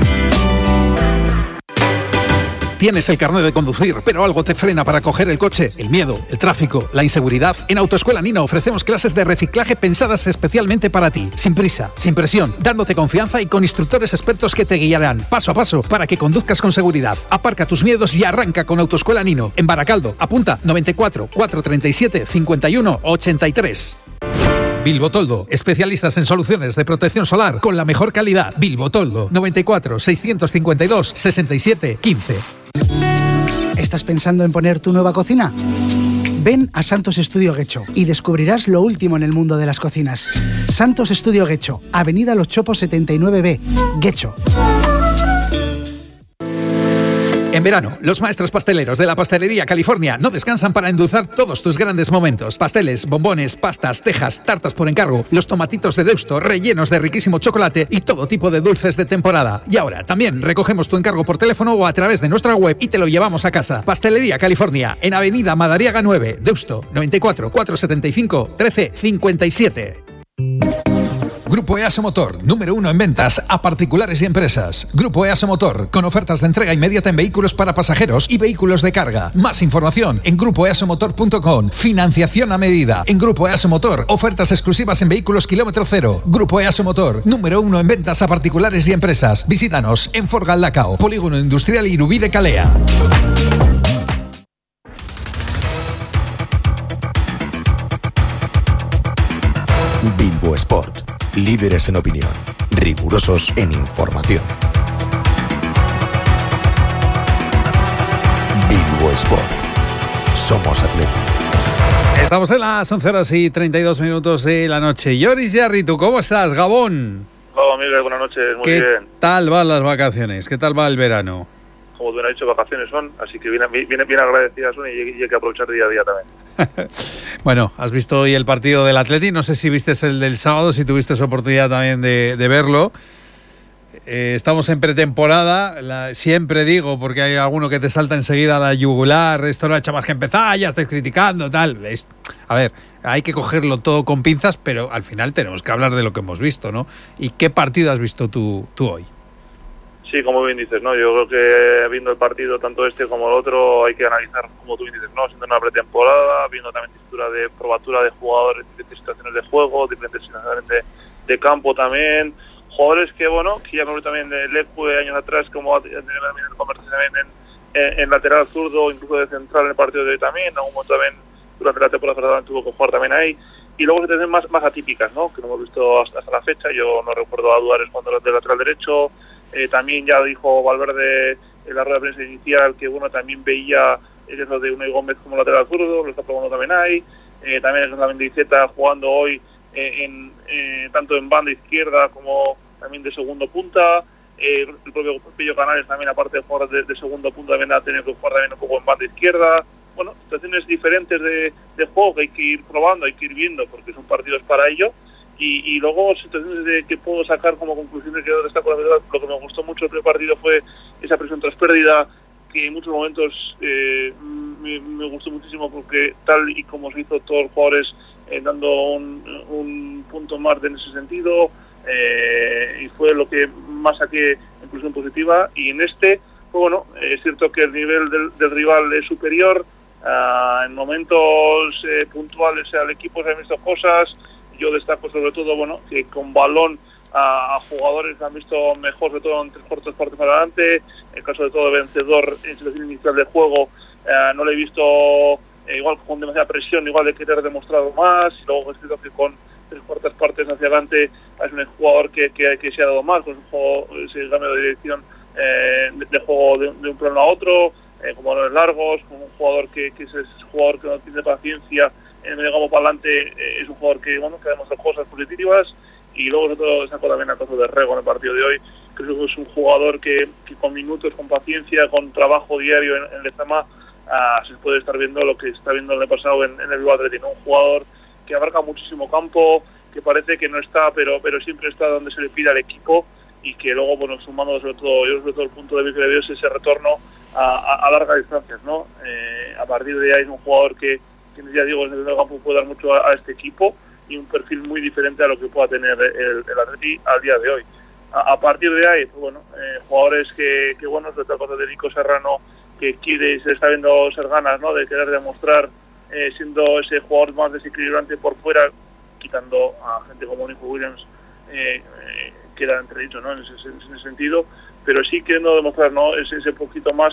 Tienes el carnet de conducir, pero algo te frena para coger el coche. El miedo, el tráfico, la inseguridad. En Autoescuela Nina ofrecemos clases de reciclaje pensadas especialmente para ti. Sin prisa, sin presión, dándote confianza y con instructores expertos que te guiarán paso a paso para que conduzcas con seguridad. Aparca tus miedos y arranca con Autoescuela Nino. En Baracaldo, apunta 94 437 51 83. Bilbo Toldo, especialistas en soluciones de protección solar con la mejor calidad. Bilbo Toldo, 94 652 67 15. ¿Estás pensando en poner tu nueva cocina? Ven a Santos Estudio Guecho y descubrirás lo último en el mundo de las cocinas. Santos Estudio Guecho, Avenida Los Chopos 79B, Guecho. En verano, los maestros pasteleros de la Pastelería California no descansan para endulzar todos tus grandes momentos. Pasteles, bombones, pastas, tejas, tartas por encargo, los tomatitos de Deusto rellenos de riquísimo chocolate y todo tipo de dulces de temporada. Y ahora también recogemos tu encargo por teléfono o a través de nuestra web y te lo llevamos a casa. Pastelería California, en Avenida Madariaga 9, Deusto, 94 475 13 57. Grupo EASO Motor, número 1 en ventas a particulares y empresas. Grupo EASO Motor, con ofertas de entrega inmediata en vehículos para pasajeros y vehículos de carga. Más información en grupoeasomotor.com. Financiación a medida. En Grupo EASO Motor, ofertas exclusivas en vehículos kilómetro cero. Grupo EASO Motor, número 1 en ventas a particulares y empresas. Visítanos en Forgal Lacao, Polígono Industrial Irubí de Calea. Bilbo Sport. Líderes en opinión, rigurosos en información. Bilbo Sport. Somos Atleti. Estamos en las 11:32 de la noche. Joris Yarritu, ¿cómo estás, Gabón? Hola, Miguel, buenas noches, muy bien. ¿Qué tal van las vacaciones? ¿Qué tal va el verano? Como tú me has dicho, vacaciones son, así que bien agradecidas son y hay que aprovechar día a día también. Bueno, has visto hoy el partido del Atleti, no sé si viste el del sábado, si tuviste oportunidad también de verlo. Estamos en pretemporada, siempre digo, porque hay alguno que te salta enseguida a la yugular, esto no ha hecho más que empezar, ya estás criticando, tal. A ver, hay que cogerlo todo con pinzas, pero al final tenemos que hablar de lo que hemos visto, ¿no? ¿Y qué partido has visto tú hoy? Sí, como bien dices, ¿no? Yo creo que viendo el partido, tanto este como el otro, hay que analizar, como tú bien dices, ¿no? Siendo una pretemporada, viendo también textura de probatura de jugadores, diferentes situaciones de juego, diferentes situaciones de campo también. Jugadores que, bueno, que ya me acuerdo también de Lecu de años atrás, como ha tenido también el convertirse también en lateral zurdo, incluso de central en el partido de hoy también. En algún momento también, durante la temporada tuvo que jugar también ahí. Y luego situaciones más atípicas, ¿no? Que no hemos visto hasta la fecha. Yo no recuerdo a Duárez cuando era de lateral derecho. También ya dijo Valverde en la rueda de prensa inicial que bueno también veía eso de Unai Gómez como lateral zurdo, lo está probando también ahí. También de Iceta jugando hoy tanto en banda izquierda como también de segundo punta. El propio Pello Canales también, aparte de jugar de segundo punta, también ha tenido que jugar también un poco en banda izquierda. Bueno, situaciones diferentes de juego que hay que ir probando, hay que ir viendo porque son partidos para ello. Y luego situaciones de que puedo sacar como conclusiones que destaco, la verdad, lo que me gustó mucho del primer partido fue esa presión tras pérdida, que en muchos momentos me gustó muchísimo porque tal y como se hizo todos los jugadores dando un punto más en ese sentido, y fue lo que más saqué en conclusión positiva. Y en este, pues bueno, es cierto que el nivel del rival es superior. En momentos puntuales al equipo se han visto cosas. Yo destaco sobre todo, bueno, que con balón a jugadores han visto mejor, sobre todo en 3/4 partes para adelante. En el caso de todo Vencedor, en situación inicial de juego, no le he visto igual con demasiada presión, igual de querer demostrado más. Y luego es cierto que con 3/4 partes hacia adelante es un jugador que se ha dado más, con un juego, ese cambio de dirección de juego de un plano a otro, con balones largos, con un jugador que es ese jugador que no tiene paciencia en el medio campo para adelante. Es un jugador que ha demostrado cosas positivas. Y luego sobre todo saco también a caso de Rego en el partido de hoy. Creo que es un jugador que con minutos, con paciencia, con trabajo diario en el tema, se puede estar viendo lo que está viendo el año pasado en el Bilbao Athletic, ¿no? Un jugador que abarca muchísimo campo, que parece que no está, pero siempre está donde se le pide al equipo, y que luego, bueno, sumando sobre todo el punto de vista que le veo es ese retorno a largas distancias, ¿no? A partir de ahí es un jugador que ya digo, en el campo puede dar mucho a este equipo, y un perfil muy diferente a lo que pueda tener el Atleti al día de hoy. A partir de ahí, pues bueno, jugadores que bueno, sobre todo de Nico Serrano, que quiere y se está viendo ser ganas, ¿no?, de querer demostrar, siendo ese jugador más desequilibrante por fuera, quitando a gente como Nico Williams, queda entredicho, ¿no?, en ese sentido, pero sí queriendo demostrar, ¿no?, ese poquito más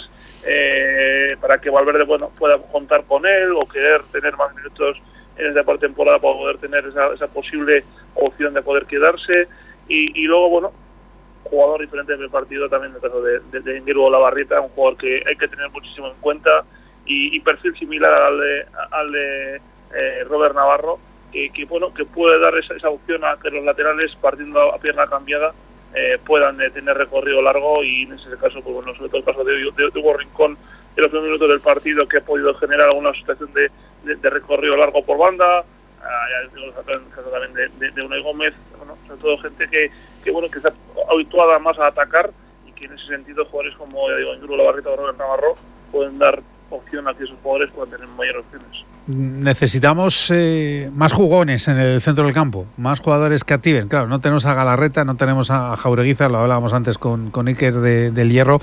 para que Valverde, bueno, pueda contar con él o querer tener más minutos en esta parte de temporada para poder tener esa posible opción de poder quedarse. Y luego, bueno, jugador diferente del partido también en el caso de Íñigo Olavarrieta, un jugador que hay que tener muchísimo en cuenta, y perfil similar al de Robert Navarro, que puede dar esa opción a que los laterales, partiendo a pierna cambiada, puedan tener recorrido largo. Y en ese caso, pues bueno, sobre todo el caso de Hugo Rincón en los primeros minutos del partido, que ha podido generar alguna situación de recorrido largo por banda. Ya digo, en el caso también de Unai Gómez, bueno, sobre todo gente que está habituada más a atacar, y que en ese sentido jugadores como, ya digo, Íñigo Olavarrieta o Robert Navarro pueden dar opción a que esos jugadores puedan tener mayores opciones. Necesitamos más jugones en el centro del campo, más jugadores que activen. Claro, no tenemos a Galarreta, no tenemos a Jaureguizar, lo hablábamos antes con Iker del Hierro.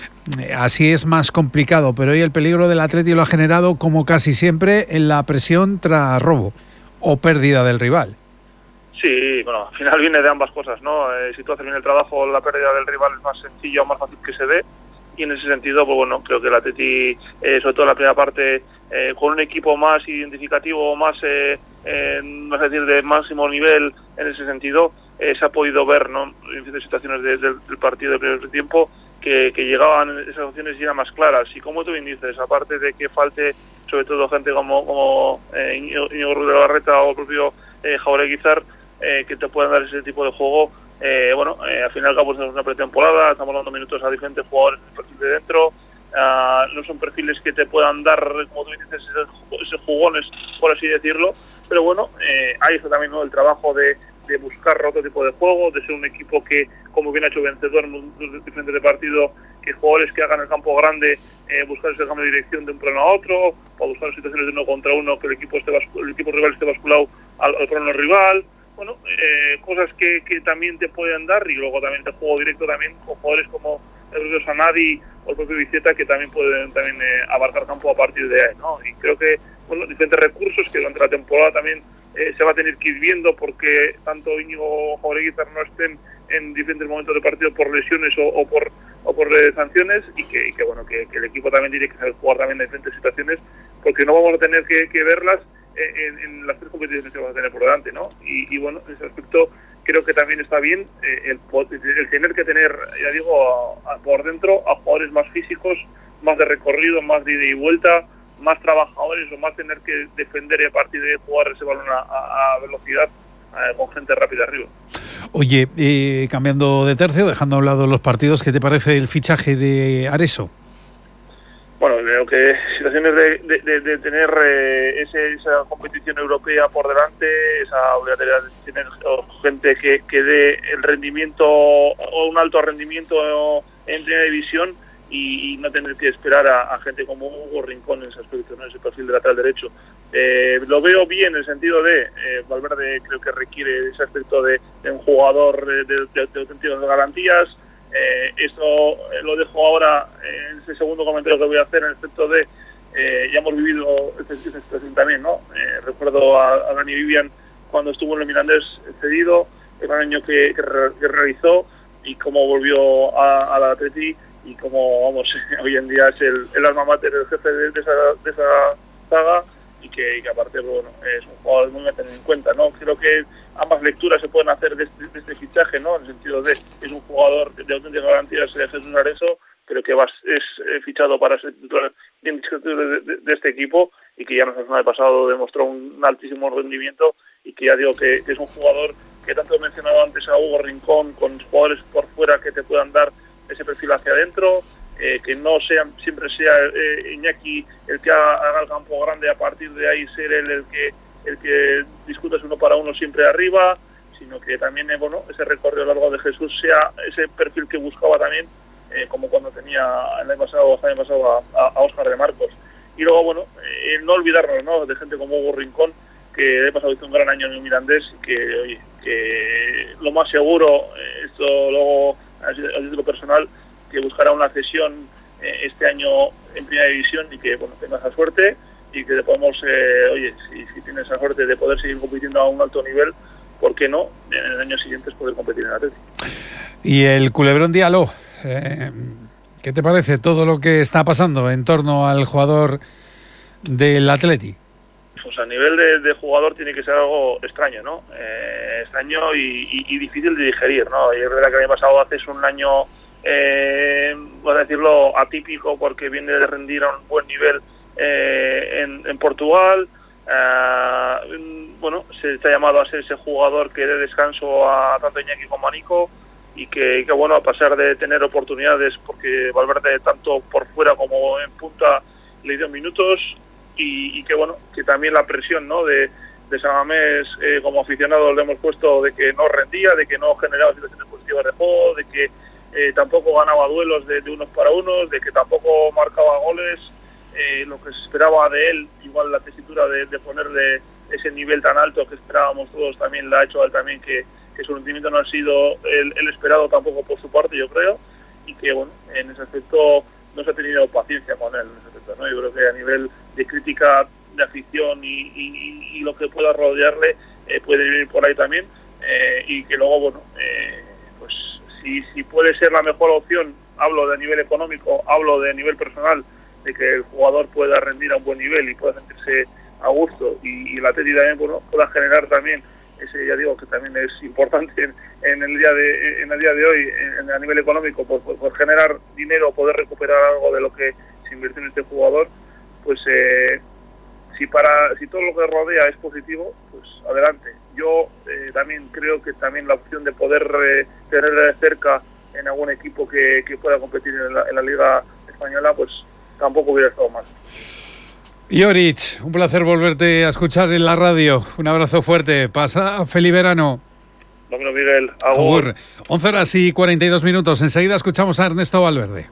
Así es más complicado, pero hoy el peligro del Atleti lo ha generado, como casi siempre, en la presión tras robo o pérdida del rival. Sí, bueno, al final viene de ambas cosas, ¿no? Si tú haces bien el trabajo, la pérdida del rival es más sencilla o más fácil que se dé, y en ese sentido, pues bueno, creo que el Atleti, sobre todo en la primera parte, con un equipo más identificativo, más, vamos a decir, de máximo nivel en ese sentido, se ha podido ver, ¿no?, en diferentes situaciones del partido del primer tiempo, que llegaban esas opciones y eran más claras. Y como tú bien dices, aparte de que falte sobre todo gente como Íñigo Olavarrieta o el propio Jaureguizar, que te puedan dar ese tipo de juego, al final y al cabo es una pretemporada, estamos dando minutos a diferentes jugadores del perfil de dentro, no son perfiles que te puedan dar, como tú dices, esos jugones, por así decirlo, pero bueno, ahí está también, ¿no?, el trabajo de buscar otro tipo de juego, de ser un equipo que, como bien ha hecho Vencedor en un diferente de partido, que jugadores que hagan el campo grande, buscar ese cambio de dirección de un plano a otro, o buscar situaciones de uno contra uno, que el equipo rival esté basculado al plano rival. Bueno, cosas que también te pueden dar, y luego también el juego directo también con jugadores como el propio Sanadi o el propio Viceta, que también pueden abarcar campo a partir de ahí, ¿no? Y creo que, bueno, diferentes recursos que durante la temporada también se va a tener que ir viendo, porque tanto Íñigo o Jaureguizar no estén en diferentes momentos del partido por lesiones o por sanciones, y que el equipo también tiene que saber jugar también en diferentes situaciones, porque no vamos a tener que verlas en las tres competiciones que vamos a tener por delante, ¿no? Y bueno, en ese aspecto creo que también está bien el tener que tener, ya digo, por dentro a jugadores más físicos, más de recorrido, más de ida y vuelta, más trabajadores, o más tener que defender y a partir de jugar ese balón a velocidad con gente rápida arriba. Oye, cambiando de tercio, dejando a un lado los partidos, ¿qué te parece el fichaje de Areso? Bueno, creo que situaciones de tener esa competición europea por delante, esa obligatoriedad de tener gente que dé el rendimiento o un alto rendimiento en primera división, y no tener que esperar a gente como Hugo Rincón en ese aspecto, ¿no?, ese perfil de lateral derecho. Lo veo bien en el sentido de Valverde creo que requiere ese aspecto de un jugador de auténticas garantías. Esto lo dejo ahora en ese segundo comentario que voy a hacer en el aspecto de ya hemos vivido esta situación también, ¿no? Recuerdo a Dani Vivian cuando estuvo en el Mirandés cedido, el gran año que realizó y cómo volvió a la Atleti y cómo, vamos, hoy en día es el alma mater, el jefe de esa saga y que aparte, bueno, es un jugador muy a tener en cuenta, ¿no? Creo que ambas lecturas se pueden hacer de este fichaje, ¿no? En el sentido de es un jugador de auténtica garantía, es Jesús Areso, pero que es fichado para ser titular de este equipo y que ya en la semana pasado demostró un altísimo rendimiento y que ya digo que es un jugador que tanto he mencionado antes a Hugo Rincón, con jugadores por fuera que te puedan dar ese perfil hacia adentro, que no siempre sea Iñaki el que haga el campo grande, a partir de ahí ser el que discutas uno para uno siempre arriba, sino que también ese recorrido largo de Jesús sea ese perfil que buscaba también, como cuando tenía el año pasado a Óscar de Marcos. Y luego, no olvidarnos, ¿no?, de gente como Hugo Rincón, que el año pasado hizo un gran año en el Mirandés y que lo más seguro, esto luego a título personal, que buscará una cesión este año en Primera División y que tenga esa suerte y que podemos, si tiene esa suerte de poder seguir compitiendo a un alto nivel, ¿por qué no en el año siguiente poder competir en Atleti? Y el Culebrón Diallo, ¿qué te parece todo lo que está pasando en torno al jugador del Atleti? Pues a nivel de jugador tiene que ser algo extraño, ¿no? Extraño y difícil de digerir, ¿no? Y es verdad que el año pasado haces un año, voy a decirlo, atípico, porque viene de rendir a un buen nivel en Portugal. Se está llamado a ser ese jugador que dé descanso a tanto Iñaki como a Nico y que a pesar de tener oportunidades, porque Valverde tanto por fuera como en punta le dio minutos, y que también la presión, ¿no?, de San Mamés como aficionados le hemos puesto de que no rendía, de que no generaba situaciones positivas de juego, de que tampoco ganaba duelos de unos para unos, de que tampoco marcaba goles, lo que se esperaba de él, igual la tesitura de ponerle ese nivel tan alto que esperábamos todos también la ha hecho a él también, que su rendimiento no ha sido el esperado tampoco por su parte, yo creo, y que en ese aspecto no se ha tenido paciencia con él, en ese aspecto, ¿no? Yo creo que a nivel de crítica de afición y lo que pueda rodearle puede venir por ahí también, y que luego, pues si puede ser la mejor opción, hablo de nivel económico, hablo de nivel personal, de que el jugador pueda rendir a un buen nivel y pueda sentirse a gusto, y la Atleti también pueda generar también ese, ya digo, que también es importante en el día de hoy, a nivel económico, por generar dinero, poder recuperar algo de lo que se invirtió en este jugador, pues si todo lo que rodea es positivo, pues adelante. Yo también creo que también la opción de poder tener cerca en algún equipo que pueda competir en la Liga Española, pues tampoco hubiera estado mal. Joric, un placer volverte a escuchar en la radio. Un abrazo fuerte. Pasa feliz verano. Bueno, Miguel, agur. 11 horas y 42 minutos. Enseguida escuchamos a Ernesto Valverde.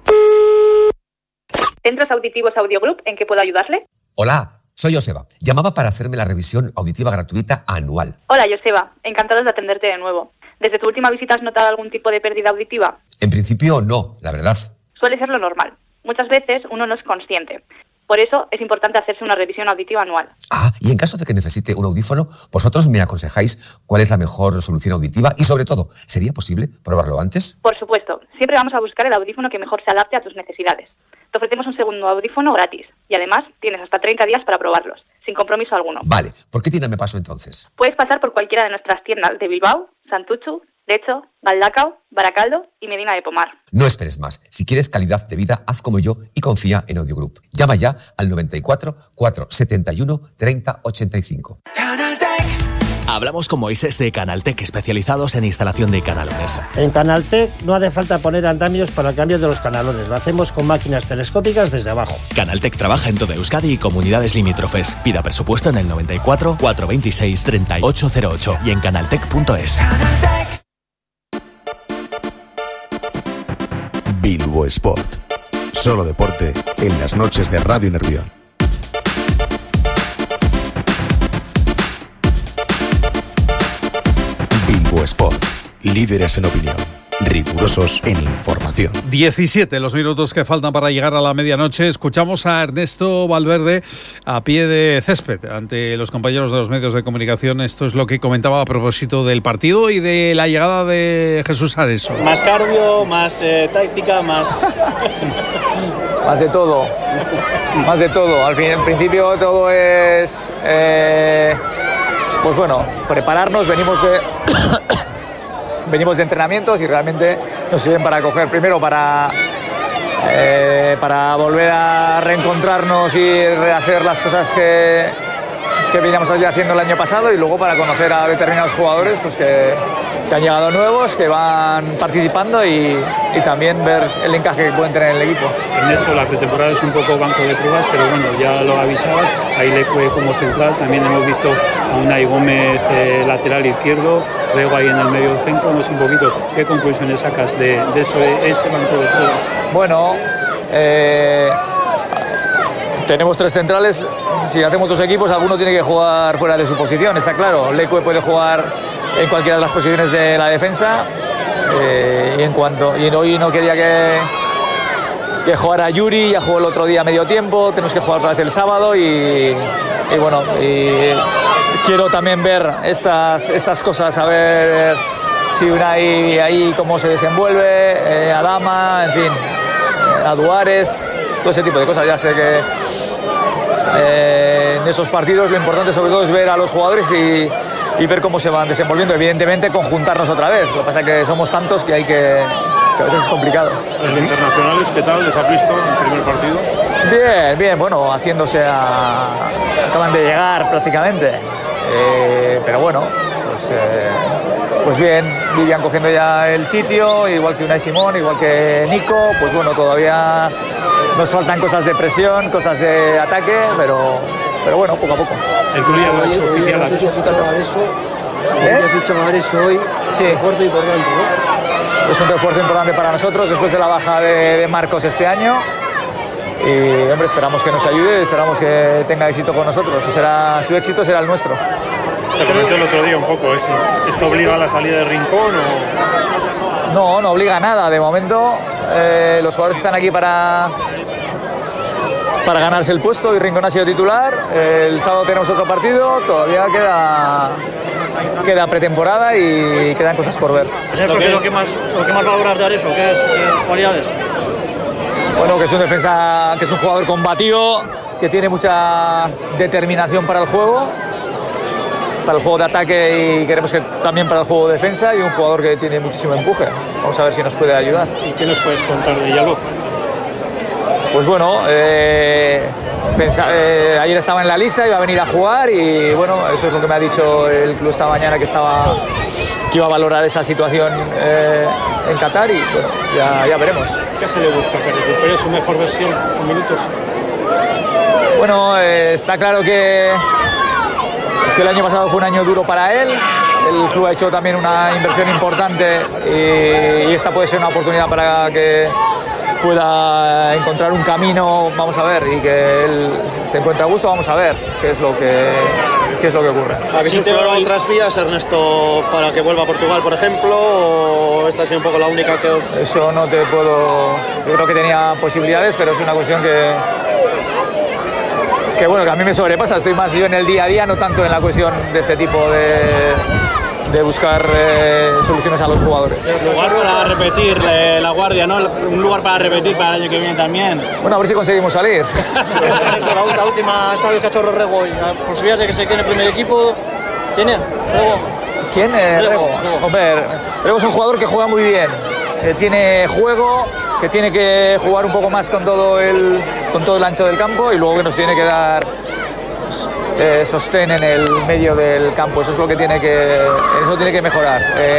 Centros Auditivos Audiogroup, ¿en qué puedo ayudarle? Hola, soy Joseba. Llamaba para hacerme la revisión auditiva gratuita anual. Hola, Joseba. Encantados de atenderte de nuevo. ¿Desde tu última visita has notado algún tipo de pérdida auditiva? En principio no, la verdad. Suele ser lo normal. Muchas veces uno no es consciente. Por eso es importante hacerse una revisión auditiva anual. Y en caso de que necesite un audífono, vosotros me aconsejáis cuál es la mejor solución auditiva y, sobre todo, ¿sería posible probarlo antes? Por supuesto. Siempre vamos a buscar el audífono que mejor se adapte a tus necesidades. Te ofrecemos un segundo audífono gratis y además tienes hasta 30 días para probarlos, sin compromiso alguno. Vale, ¿por qué tienda me paso entonces? Puedes pasar por cualquiera de nuestras tiendas de Bilbao, Santuchu, Lecho, Galdakao, Baracaldo y Medina de Pomar. No esperes más. Si quieres calidad de vida, haz como yo y confía en Audiogroup. Llama ya al 94 471 30 85. Hablamos con Moisés de Canaltech, especializados en instalación de canalones. En Canaltech no hace falta poner andamios para el cambio de los canalones. Lo hacemos con máquinas telescópicas desde abajo. Canaltech trabaja en toda Euskadi y comunidades limítrofes. Pida presupuesto en el 94 426 3808 y en canaltech.es. Bilbo Sport. Solo deporte en las noches de Radio Nervión. Bilbo Sport. Líderes en opinión. rigurosos en información. 17 los minutos que faltan para llegar a la medianoche. Escuchamos a Ernesto Valverde a pie de césped ante los compañeros de los medios de comunicación. Esto es lo que comentaba a propósito del partido y de la llegada de Jesús Areso. Más cardio, más táctica, más... Más de todo. Más de todo. Al fin, en principio todo es... pues bueno, prepararnos. Venimos de entrenamientos y realmente nos sirven para coger, primero para volver a reencontrarnos y rehacer las cosas que veníamos haciendo el año pasado, y luego para conocer a determinados jugadores pues que han llegado nuevos, que van participando y también ver el encaje que pueden tener en el equipo. Ernesto, la pretemporada es un poco banco de pruebas, pero bueno, ya lo avisabas, ahí Leque como central, también hemos visto a Unai Gómez lateral izquierdo, luego ahí en el medio del centro. No sé un poquito qué conclusiones sacas de eso, de ese banco de pruebas. Bueno, tenemos 3 centrales. Si hacemos 2 equipos, alguno tiene que jugar fuera de su posición, está claro. Leque puede jugar en cualquiera de las posiciones de la defensa, y hoy no quería que jugara Yuri, ya jugó el otro día medio tiempo, tenemos que jugar otra vez el sábado y quiero también ver estas cosas, a ver si Unai ahí cómo se desenvuelve, Adama, en fin, a Duares, todo ese tipo de cosas. Ya sé que en esos partidos lo importante sobre todo es ver a los jugadores y ver cómo se van desenvolviendo. Evidentemente conjuntarnos otra vez, lo que pasa es que somos tantos que a veces es complicado. ¿Los internacionales qué tal? ¿Les has visto en el primer partido? Bien, bueno, acaban de llegar prácticamente, pero bueno, pues bien, Vivian cogiendo ya el sitio, igual que Unai Simón, igual que Nico. Pues bueno, todavía nos faltan cosas de presión, cosas de ataque, pero bueno, poco a poco. El club ya lo ha hecho oficial. ¿Qué ha fichado a Areso? ¿Qué ha fichado a Areso hoy? Sí. Refuerzo importante, ¿no? Es un refuerzo importante para nosotros después de la baja de Marcos este año. Y hombre, esperamos que nos ayude, esperamos que tenga éxito con nosotros. Su éxito será el nuestro. Te comenté el otro día un poco, ¿esto obliga a la salida de Rincón o...? No obliga a nada. De momento los jugadores están aquí para ganarse el puesto y Rincón ha sido titular. El sábado tenemos otro partido, todavía queda pretemporada y quedan cosas por ver. ¿Lo que más valoras de Areso? ¿Qué cualidades? Bueno, que es un defensa, que es un jugador combativo, que tiene mucha determinación para el juego de ataque y queremos que también para el juego de defensa, y un jugador que tiene muchísimo empuje. Vamos a ver si nos puede ayudar. ¿Y qué nos puedes contar de Yaló? Pues bueno, ayer estaba en la lista, iba a venir a jugar y bueno, eso es lo que me ha dicho el club esta mañana, que iba a valorar esa situación en Qatar y bueno, ya veremos. ¿Qué se le busca? ¿Que recupere su mejor versión con minutos? Bueno, está claro que el año pasado fue un año duro para él. El club ha hecho también una inversión importante y esta puede ser una oportunidad para que pueda encontrar un camino, vamos a ver, y que él se encuentre a gusto. Vamos a ver qué es lo que ocurre. ¿Habéis explorado otras vías, Ernesto, para que vuelva a Portugal, por ejemplo, o esta ha sido un poco la única que os...? Eso no te puedo... Yo creo que tenía posibilidades, pero es una cuestión que bueno, que a mí me sobrepasa. Estoy más yo en el día a día, no tanto en la cuestión de este tipo de buscar soluciones a los jugadores. Un lugar para repetir la guardia, ¿no? Un lugar para repetir para el año que viene también. Bueno, a ver si conseguimos salir. La última, está el Cachorro Rego, y la posibilidad de que se quede en el primer equipo. ¿Quién es? ¿Rego? ¿Quién es Rego? Hombre, Rego es un jugador que juega muy bien, tiene juego, que tiene que jugar un poco más con todo el ancho del campo y luego que nos tiene que dar sostén en el medio del campo. Eso es lo que tiene que mejorar.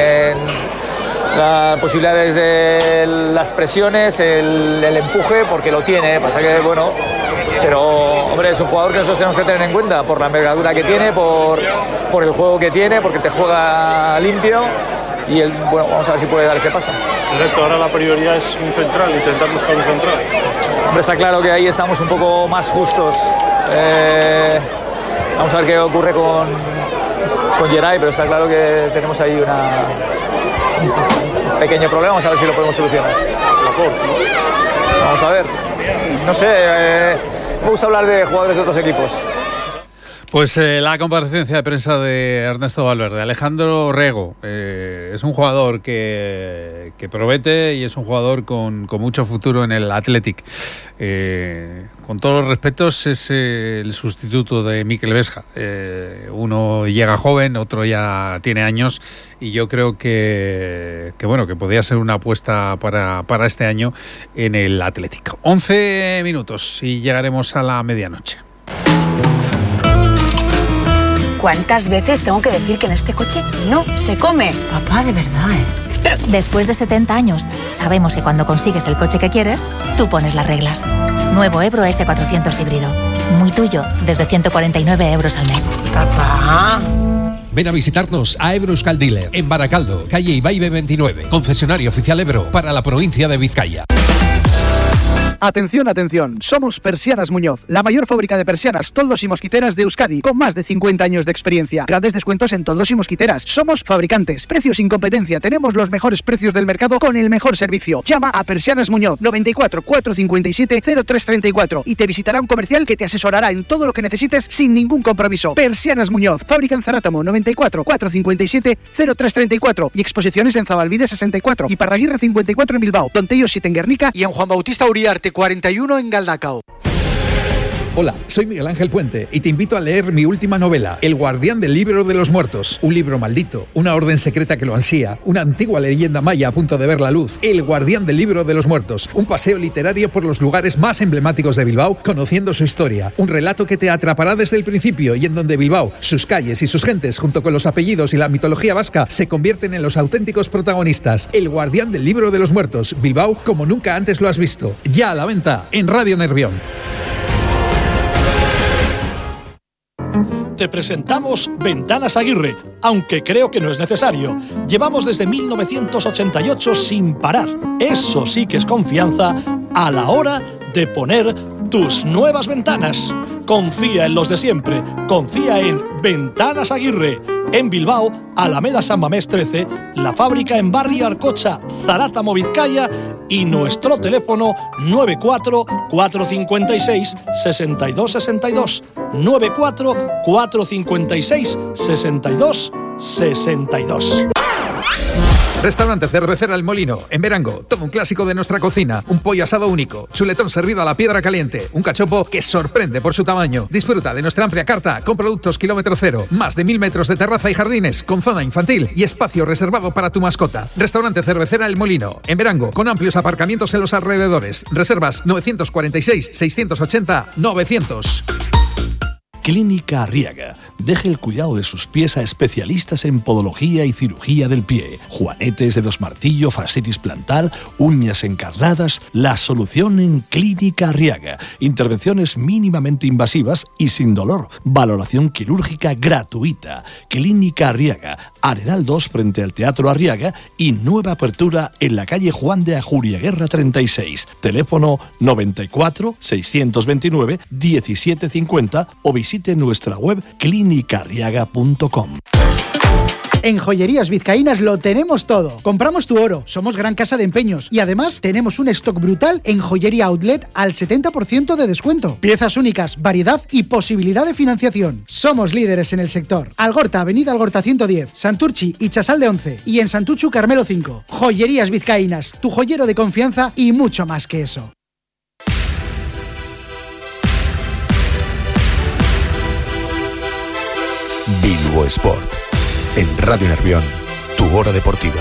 Las posibilidades de las presiones, el empuje, porque lo tiene, pasa que bueno, pero hombre, es un jugador que nosotros tenemos que tener en cuenta por la envergadura que tiene, por el juego que tiene, porque te juega limpio y él, bueno, vamos a ver si puede dar ese paso. El resto, ahora la prioridad es un central, intentar buscar un central. Hombre, está claro que ahí estamos un poco más justos. Vamos a ver qué ocurre con Geray, pero está claro que tenemos ahí pequeño problema, vamos a ver si lo podemos solucionar. Vamos a ver. No sé, me gusta hablar de jugadores de otros equipos. Pues la comparecencia de prensa de Ernesto Valverde. Alejandro Rego es un jugador que promete y es un jugador con mucho futuro en el Athletic. Con todos los respetos, es el sustituto de Mikel Vesga. Uno llega joven, otro ya tiene años, y yo creo que podría ser una apuesta para este año en el Athletic. 11 minutos y llegaremos a la medianoche. ¿Cuántas veces tengo que decir que en este coche no se come? Papá, de verdad, ¿eh? Después de 70 años, sabemos que cuando consigues el coche que quieres, tú pones las reglas. Nuevo Ebro S400 híbrido. Muy tuyo, desde 149 euros al mes. Papá. Ven a visitarnos a Ebro Euskal Dealer, en Baracaldo, calle Ibaibe 29, concesionario oficial Ebro para la provincia de Vizcaya. Atención, atención, somos Persianas Muñoz, la mayor fábrica de persianas, toldos y mosquiteras de Euskadi, con más de 50 años de experiencia. Grandes descuentos en toldos y mosquiteras. Somos fabricantes, precios sin competencia, tenemos los mejores precios del mercado con el mejor servicio. Llama a Persianas Muñoz, 94 457 0334, y te visitará un comercial que te asesorará en todo lo que necesites sin ningún compromiso. Persianas Muñoz, fábrica en Zarátamo, 94 457 0334, y exposiciones en Zabalbide 64 y Parraguirre 54 en Bilbao, Tontello 7 en Guernica y en Juan Bautista Uriarte 41 en Galdacao. Hola, soy Miguel Ángel Puente y te invito a leer mi última novela, El guardián del libro de los muertos. Un libro maldito, una orden secreta que lo ansía, una antigua leyenda maya a punto de ver la luz. El guardián del libro de los muertos. Un paseo literario por los lugares más emblemáticos de Bilbao, conociendo su historia. Un relato que te atrapará desde el principio y en donde Bilbao, sus calles y sus gentes, junto con los apellidos y la mitología vasca, se convierten en los auténticos protagonistas. El guardián del libro de los muertos. Bilbao como nunca antes lo has visto. Ya a la venta en Radio Nervión. Te presentamos Ventanas Aguirre, aunque creo que no es necesario. Llevamos desde 1988 sin parar. Eso sí que es confianza a la hora de poner tus nuevas ventanas. Confía en los de siempre. Confía en Ventanas Aguirre. En Bilbao, Alameda San Mamés 13, la fábrica en Barrio Arcocha, Zarátamo, Vizcaya, y nuestro teléfono 94 456 6262. 94 456 6262. Restaurante Cervecera El Molino, en Verango, todo un clásico de nuestra cocina, un pollo asado único, chuletón servido a la piedra caliente, un cachopo que sorprende por su tamaño. Disfruta de nuestra amplia carta con productos kilómetro cero, más de 1000 metros de terraza y jardines, con zona infantil y espacio reservado para tu mascota. Restaurante Cervecera El Molino, en Verango, con amplios aparcamientos en los alrededores. Reservas 946 680 900. Clínica Arriaga. Deje el cuidado de sus pies a especialistas en podología y cirugía del pie. Juanetes, dedos martillo, fascitis plantar, uñas encarnadas. La solución en Clínica Arriaga. Intervenciones mínimamente invasivas y sin dolor. Valoración quirúrgica gratuita. Clínica Arriaga. Arenal 2 frente al Teatro Arriaga y nueva apertura en la calle Juan de Ajuriaguerra 36. Teléfono 94 629 1750 o visite nuestra web clinicarriaga.com. En Joyerías Vizcaínas lo tenemos todo. Compramos tu oro, somos gran casa de empeños y además tenemos un stock brutal en Joyería Outlet al 70% de descuento. Piezas únicas, variedad y posibilidad de financiación. Somos líderes en el sector. Algorta, Avenida Algorta 110, Santurchi y Chasal de 11 y en Santuchu Carmelo 5. Joyerías Vizcaínas, tu joyero de confianza y mucho más que eso. Bilbo Sport. En Radio Nervión, tu hora deportiva.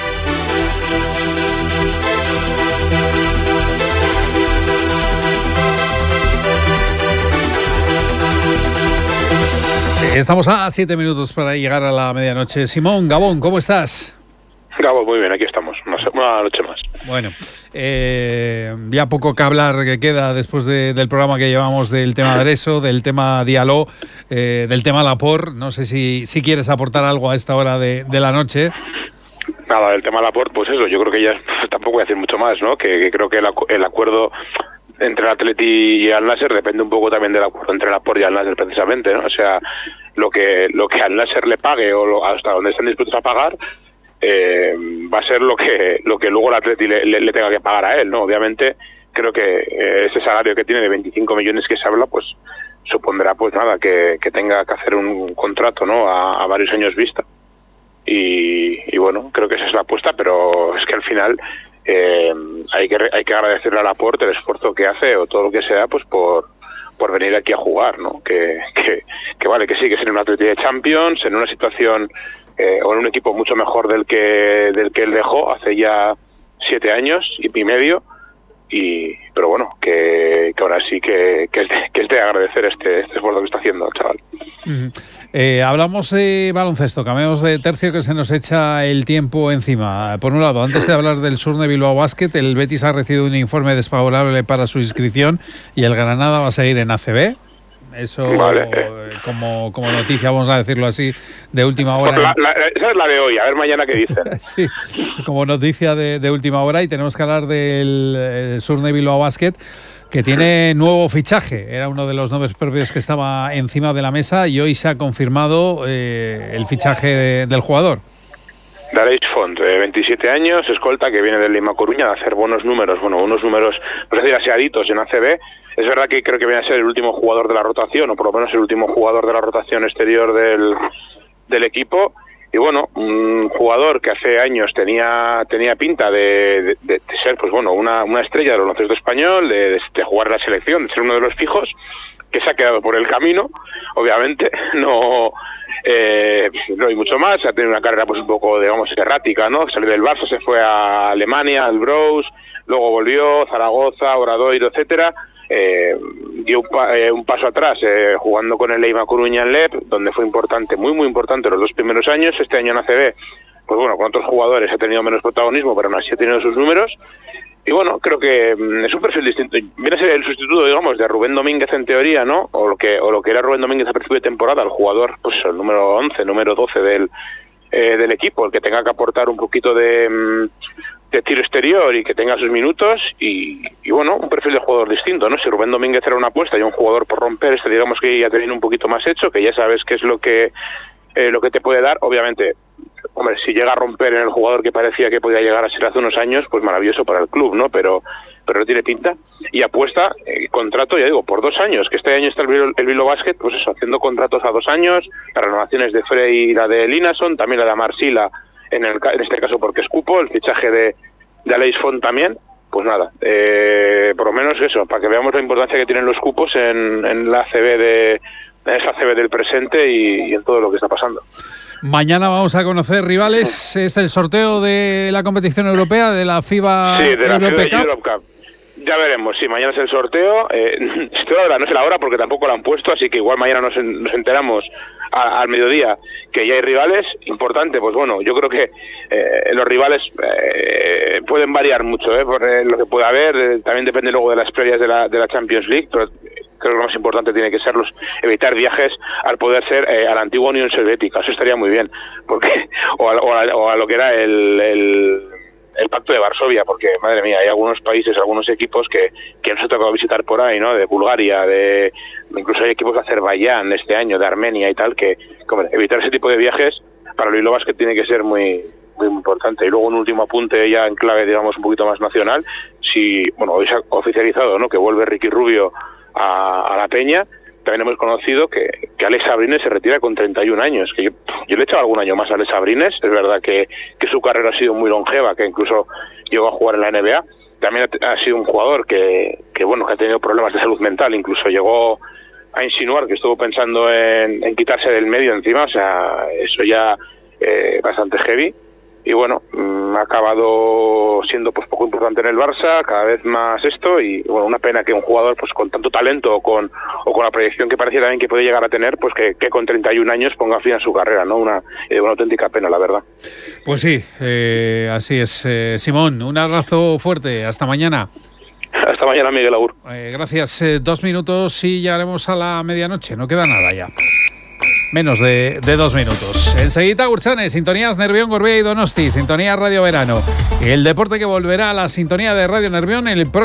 Estamos a 7 minutos para llegar a la medianoche. Simón, Gabón, ¿cómo estás? Gabo, muy bien, aquí estamos, una noche más. Bueno, ya poco que hablar que queda después del programa que llevamos del tema Dreso, del tema Diallo, del tema Laporte. No sé si quieres aportar algo a esta hora de la noche. Nada, del tema Laporte, pues eso, yo creo que ya tampoco voy a decir mucho más, ¿no? Que creo que el acuerdo entre el Atleti y Al Nasser depende un poco también del acuerdo entre Laporte y Al Nasser precisamente, ¿no? O sea, lo que Al Nasser le pague o hasta donde estén dispuestos a pagar, va a ser lo que luego el Atleti le tenga que pagar a él, ¿no? Obviamente creo que ese salario que tiene de 25 millones que se habla, pues supondrá pues nada que tenga que hacer un contrato, ¿no? A varios años vista. Y bueno, creo que esa es la apuesta, pero es que al final hay que agradecerle a Laporte el esfuerzo que hace o todo lo que sea, pues por venir aquí a jugar, ¿no? Que vale, que sí, que es en un Atleti de Champions, en una situación o en un equipo mucho mejor del que él dejó hace ya 7 años y medio, pero bueno, que ahora sí que es de agradecer este esfuerzo que está haciendo el chaval. Hablamos de baloncesto, cambiamos de tercio que se nos echa el tiempo encima. Por un lado, antes de hablar del Surne Bilbao Basket, el Betis ha recibido un informe desfavorable para su inscripción y el Granada va a seguir en ACB. Eso, vale. Como noticia, vamos a decirlo así, de última hora. Esa es la de hoy, a ver mañana qué dicen. Sí, como noticia de última hora, y tenemos que hablar del Surne Bilbao Basket, que tiene nuevo fichaje. Era uno de los nombres propios que estaba encima de la mesa y hoy se ha confirmado el fichaje del jugador. Dareix Font, 27 años, escolta, que viene del Lima Coruña, de hacer unos números, por decir aseaditos en ACB. Es verdad que creo que viene a ser el último jugador de la rotación, o por lo menos el último jugador de la rotación exterior del equipo. Y bueno, un jugador que hace años tenía pinta de ser, pues bueno, una estrella del baloncesto español, de jugar en la selección, de ser uno de los fijos, que se ha quedado por el camino, obviamente, no hay mucho más, ha tenido una carrera pues un poco, digamos, errática, ¿no? Salió del Barça, se fue a Alemania, al Brous, luego volvió, Zaragoza, Obradoiro, etcétera. Dio un paso atrás jugando con el Lima Coruña en LEP, donde fue importante, muy muy importante los 2 primeros años. Este año en ACB, pues bueno, con otros jugadores ha tenido menos protagonismo, pero aún así ha tenido sus números. Y bueno, creo que es un perfil distinto. Viene a ser el sustituto, digamos, de Rubén Domínguez en teoría, ¿no? O lo que era Rubén Domínguez a principio de temporada, el jugador, pues el número 11, número 12 del equipo, el que tenga que aportar un poquito de tiro exterior y que tenga sus minutos y bueno, un perfil de jugador distinto, ¿no? Si Rubén Domínguez era una apuesta y un jugador por romper, digamos que ya tiene un poquito más hecho, que ya sabes qué es lo que te puede dar. Obviamente, hombre, si llega a romper en el jugador que parecía que podía llegar a ser hace unos años, pues maravilloso para el club, ¿no? Pero no tiene pinta. Y apuesta, contrato, ya digo, por 2 años, que este año está el Bilbao Basket, pues eso, haciendo contratos a 2 años, las renovaciones de Frey y la de Linason, también la de Amarcila, en este caso porque es cupo, el fichaje de Dareix Font también, pues nada, por lo menos eso, para que veamos la importancia que tienen los cupos en la ACB esa ACB del presente y en todo lo que está pasando. Mañana vamos a conocer rivales, es el sorteo de la competición europea, de la FIBA Europe Cup. Ya veremos, sí, mañana es el sorteo. No sé la hora porque tampoco lo han puesto, así que igual mañana nos enteramos al mediodía que ya hay rivales. Importante, pues bueno, yo creo que los rivales pueden variar mucho, por lo que pueda haber. También depende luego de las previas de la Champions League, pero creo que lo más importante tiene que ser evitar viajes al poder ser a la antigua Unión Soviética. Eso estaría muy bien, porque o a lo que era el Pacto de Varsovia, porque, madre mía, hay algunos países, algunos equipos que nos ha tocado visitar por ahí, ¿no? De Bulgaria, incluso hay equipos de Azerbaiyán este año, de Armenia y tal, que evitar ese tipo de viajes para el Bilbao Basket tiene que ser muy muy importante. Y luego un último apunte ya en clave, digamos, un poquito más nacional. Hoy se ha oficializado, ¿no?, que vuelve Ricky Rubio a la Peña. También hemos conocido que Alex Abrines se retira con 31 años, que yo le he echado algún año más a Alex Abrines. Es verdad que su carrera ha sido muy longeva, que incluso llegó a jugar en la NBA. También ha sido un jugador que ha tenido problemas de salud mental, incluso llegó a insinuar que estuvo pensando en quitarse del medio encima, o sea, eso ya bastante heavy. Y bueno, ha acabado siendo pues poco importante en el Barça, cada vez más esto, y bueno, una pena que un jugador pues con tanto talento o con la proyección que parecía también que puede llegar a tener, pues que con 31 años ponga fin a su carrera, ¿no? Una auténtica pena, la verdad. Pues sí, así es. Simón, un abrazo fuerte, hasta mañana. Hasta mañana, Miguel Agur. Gracias. 2 minutos y llegaremos a la medianoche, no queda nada ya. menos de 2 minutos. Enseguida Urchane, sintonías Nervión, Gorbea y Donosti, sintonía Radio Verano. El deporte que volverá a la sintonía de Radio Nervión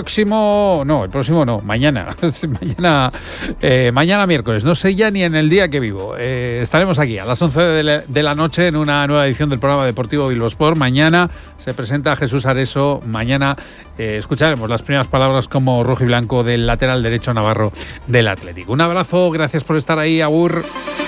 mañana. Mañana miércoles, no sé ya ni en el día que vivo. Estaremos aquí a las 11 de la noche en una nueva edición del programa deportivo Bilbo Sport. Mañana se presenta Jesús Areso. Mañana escucharemos las primeras palabras como rojiblanco del lateral derecho navarro del Atlético. Un abrazo, gracias por estar ahí, agur.